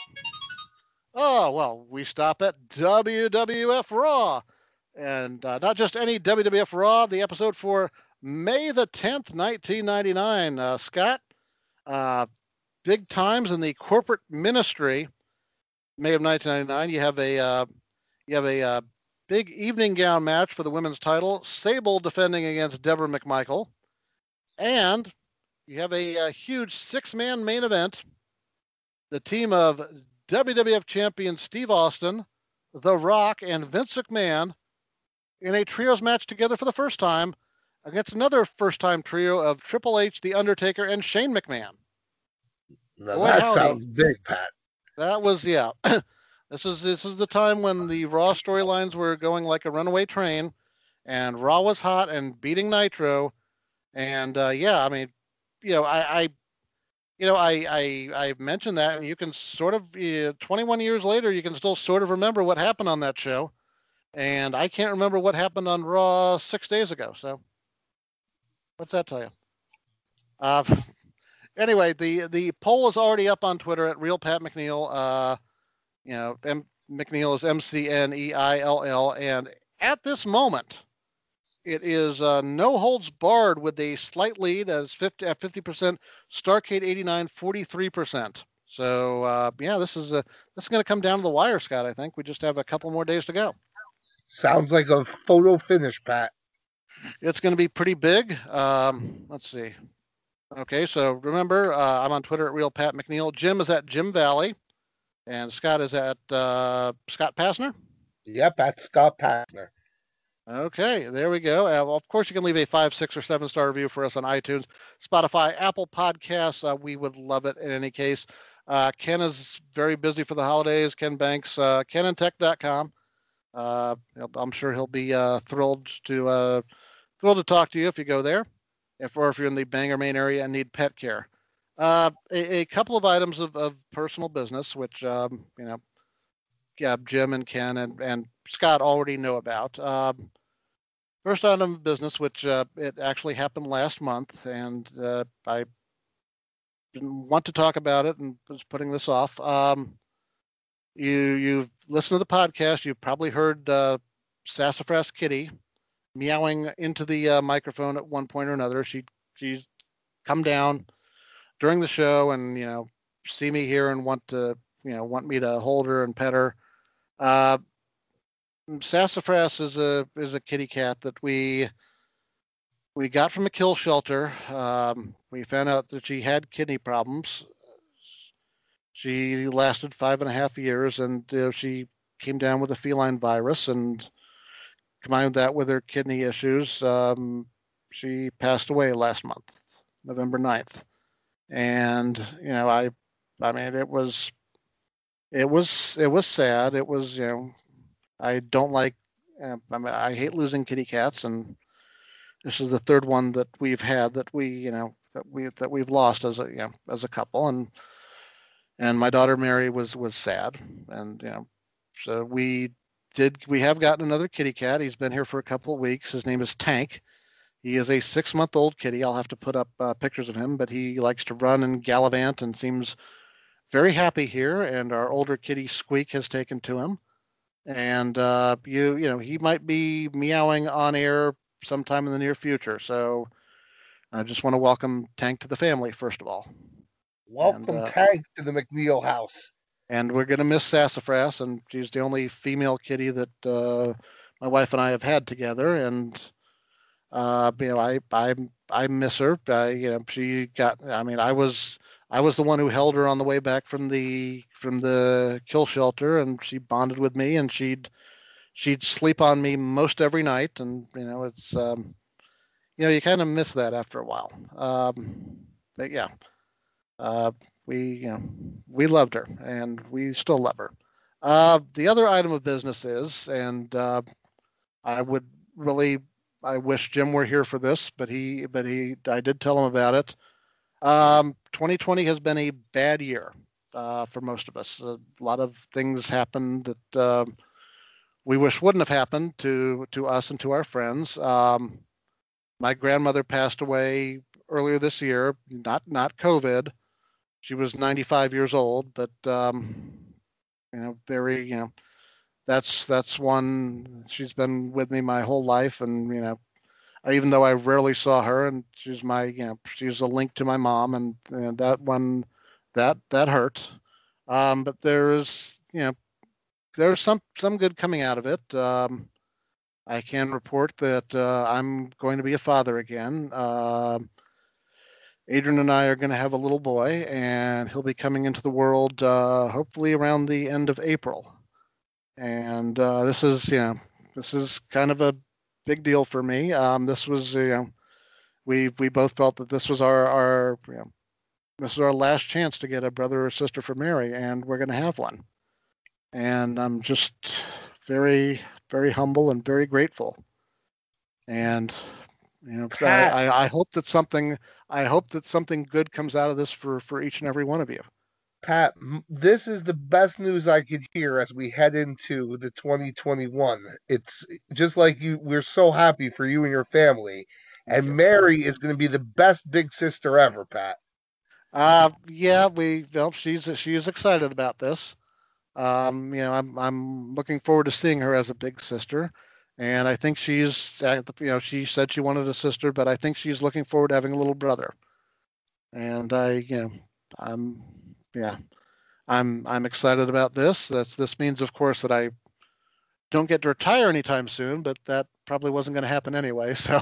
oh, well, we stop at W W F Raw. And uh, not just any W W F Raw, the episode for May the tenth, nineteen ninety-nine. Uh, Scott, uh, big times in the corporate ministry, May of nineteen ninety-nine. You have a, uh, you have a uh, big evening gown match for the women's title, Sable defending against Deborah McMichael. And you have a, a huge six-man main event. The team of W W F champion Steve Austin, The Rock, and Vince McMahon in a trios match together for the first time against another first-time trio of Triple H, The Undertaker, and Shane McMahon. Now Boy, that howdy. sounds big, Pat. That was, yeah. This is this is the time when the Raw storylines were going like a runaway train, and Raw was hot and beating Nitro. And uh, yeah, I mean, you know, I, I You know, I, I I mentioned that, and you can sort of, uh, twenty-one years later, you can still sort of remember what happened on that show. And I can't remember what happened on Raw six days ago. So what's that tell you? Uh, anyway, the the poll is already up on Twitter at Real Pat McNeil. Uh, you know, M- McNeil is M C N E I L L. And at this moment, it is uh, no holds barred with a slight lead as fifty at fifty percent. Starcade eighty-nine, forty-three percent. So uh, yeah, this is a this is going to come down to the wire, Scott. I think we just have a couple more days to go. Sounds like a photo finish, Pat. It's going to be pretty big. Um, let's see. Okay, so remember, uh, I'm on Twitter at Real Pat McNeil. Jim is at Jim Valley, and Scott is at uh, Scott Passner. Yep, at Scott Passner. Okay, there we go. Uh, well, of course, you can leave a five, six, or seven star review for us on iTunes, Spotify, Apple Podcasts. Uh, we would love it in any case. Uh, Ken is very busy for the holidays. Ken Banks, uh, ken and tech dot com. Uh, I'm sure he'll be uh, thrilled to uh, thrilled to talk to you if you go there, if or if you're in the Bangor, Maine area and need pet care. Uh, a, a couple of items of, of personal business, which um, you know, yeah, Jim and Ken and, and Scott already know about. Um, First item of business, which uh, it actually happened last month, and uh, I didn't want to talk about it and was putting this off. Um, you you've listened to the podcast. You've probably heard uh, Sassafras Kitty meowing into the uh, microphone at one point or another. She she's come down during the show and you know see me here and want to you know want me to hold her and pet her. Uh, Sassafras is a is a kitty cat that we we got from a kill shelter. Um, we found out that she had kidney problems. She lasted five and a half years, and uh, she came down with a feline virus, and combined that with her kidney issues, um, she passed away last month, November ninth. And you know, I I mean, it was it was it was sad. It was you know. I don't like, uh, I mean, I hate losing kitty cats, and this is the third one that we've had that we, you know, that we that we've lost as a, you know, as a couple, and and my daughter Mary was was sad, and you know, so we did we have gotten another kitty cat. He's been here for a couple of weeks. His name is Tank. He is a six-month-old kitty. I'll have to put up uh, pictures of him, but he likes to run and gallivant and seems very happy here. And our older kitty Squeak has taken to him. And uh, you, you know, he might be meowing on air sometime in the near future. So I just want to welcome Tank to the family, first of all. Welcome, and, uh, Tank, to the McNeil house. And we're going to miss Sassafras, and she's the only female kitty that uh, my wife and I have had together. And uh, you know, I I I miss her. I, you know, she got. I mean, I was I was the one who held her on the way back from the from the kill shelter, and she bonded with me, and she'd she'd sleep on me most every night. And you know, it's um, you know, you kind of miss that after a while. Um, but yeah. Uh, we, you know, we loved her, and we still love her. Uh, the other item of business is, and uh, I would really, I wish Jim were here for this, but he, but he, I did tell him about it. Um, twenty twenty has been a bad year uh, for most of us. A lot of things happened that uh, we wish wouldn't have happened to to us and to our friends. Um, my grandmother passed away earlier this year, not not COVID. She was ninety-five years old, but um, you know, very, you know, that's that's one. She's been with me my whole life, and you know, even though I rarely saw her, and she's my, you know, she's a link to my mom, and, and that one, that that hurt. Um, but there's, you know, there's some some good coming out of it. Um, I can report that uh, I'm going to be a father again. Uh, Adrian and I are going to have a little boy, and he'll be coming into the world uh, hopefully around the end of April. And uh, this is, you know, this is kind of a big deal for me. Um, this was, you know, we we both felt that this was our our, you know, this is our last chance to get a brother or sister for Mary, and we're going to have one. And I'm just very, very humble and very grateful. And you know, I, I hope that something. I hope that something good comes out of this for, for each and every one of you. Pat, this is the best news I could hear as we head into the twenty twenty-one. It's just like you. We're so happy for you and your family, and you. Mary is going to be the best big sister ever, Pat. Uh, yeah, we. Well, she's she's excited about this. Um, you know, I'm I'm looking forward to seeing her as a big sister. And I think she's, you know, she said she wanted a sister, but I think she's looking forward to having a little brother. And I, you know, I'm, yeah, I'm, I'm excited about this. That's, this means, of course, that I don't get to retire anytime soon, but that probably wasn't going to happen anyway. So,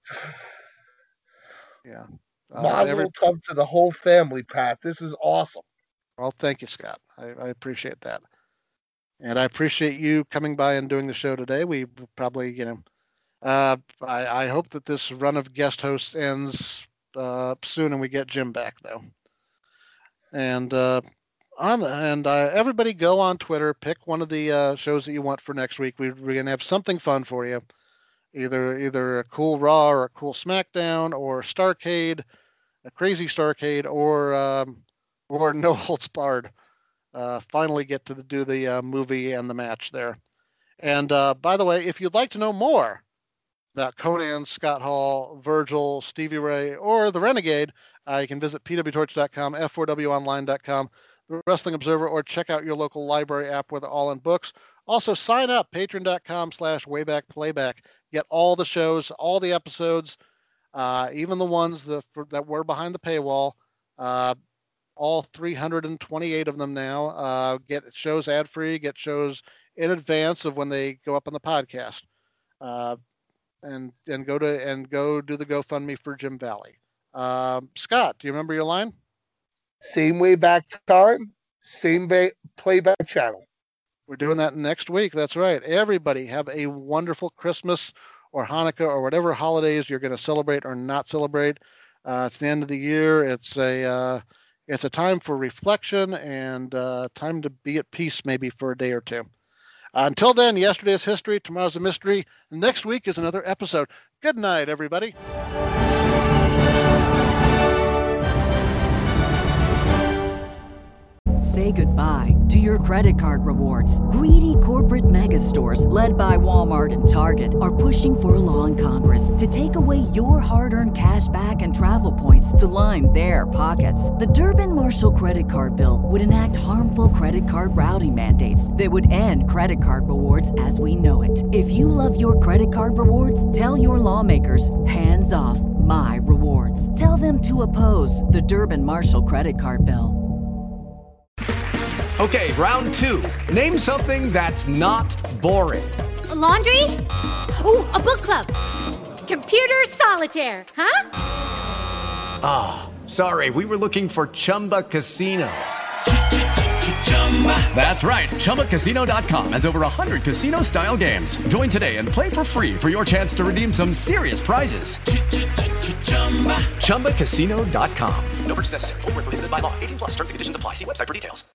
yeah. Uh, Mazel every, tov to the whole family, Pat. This is awesome. Well, thank you, Scott. I, I appreciate that. And I appreciate you coming by and doing the show today. We probably, you know, uh, I, I hope that this run of guest hosts ends uh, soon and we get Jim back, though. And uh, on the, and uh, everybody go on Twitter, pick one of the uh, shows that you want for next week. We, we're going to have something fun for you. Either either a cool Raw or a cool SmackDown or Starrcade, a crazy Starrcade, or um, or No Holds Barred. Uh, finally get to the, do the uh, movie and the match there. And uh, by the way, if you'd like to know more about Conan, Scott Hall, Virgil, Stevie Ray, or the Renegade, uh, you can visit p w torch dot com, f four w online dot com, the Wrestling Observer, or check out your local library app with All In Books. Also, sign up, patreon dot com slash wayback playback. Get all the shows, all the episodes, uh, even the ones that, for, that were behind the paywall. Uh, all three hundred twenty-eight of them now. Uh, get shows ad-free, get shows in advance of when they go up on the podcast. Uh, and and go to and go do the GoFundMe for Jim Valley. Uh, Scott, do you remember your line? Same way back time, same ba- playback channel. We're doing that next week. That's right. Everybody have a wonderful Christmas or Hanukkah or whatever holidays you're going to celebrate or not celebrate. Uh, it's the end of the year. It's a uh, It's a time for reflection and uh, time to be at peace maybe for a day or two. Uh, until then, yesterday is history, tomorrow's a mystery. Next week is another episode. Good night, everybody. Say goodbye to to your credit card rewards. Greedy corporate mega stores, led by Walmart and Target, are pushing for a law in Congress to take away your hard-earned cash back and travel points to line their pockets. The Durbin-Marshall credit card bill would enact harmful credit card routing mandates that would end credit card rewards as we know it. If you love your credit card rewards, tell your lawmakers, hands off my rewards. Tell them to oppose the Durbin-Marshall credit card bill. Okay, round two. Name something that's not boring. A laundry? Ooh, a book club. Computer solitaire, huh? Ah, oh, sorry, we were looking for Chumba Casino. That's right, Chumba Casino dot com has over one hundred casino-style games. Join today and play for free for your chance to redeem some serious prizes. Chumba Casino dot com. No purchase necessary. Void where prohibited by law. eighteen plus. Terms and conditions apply. See website for details.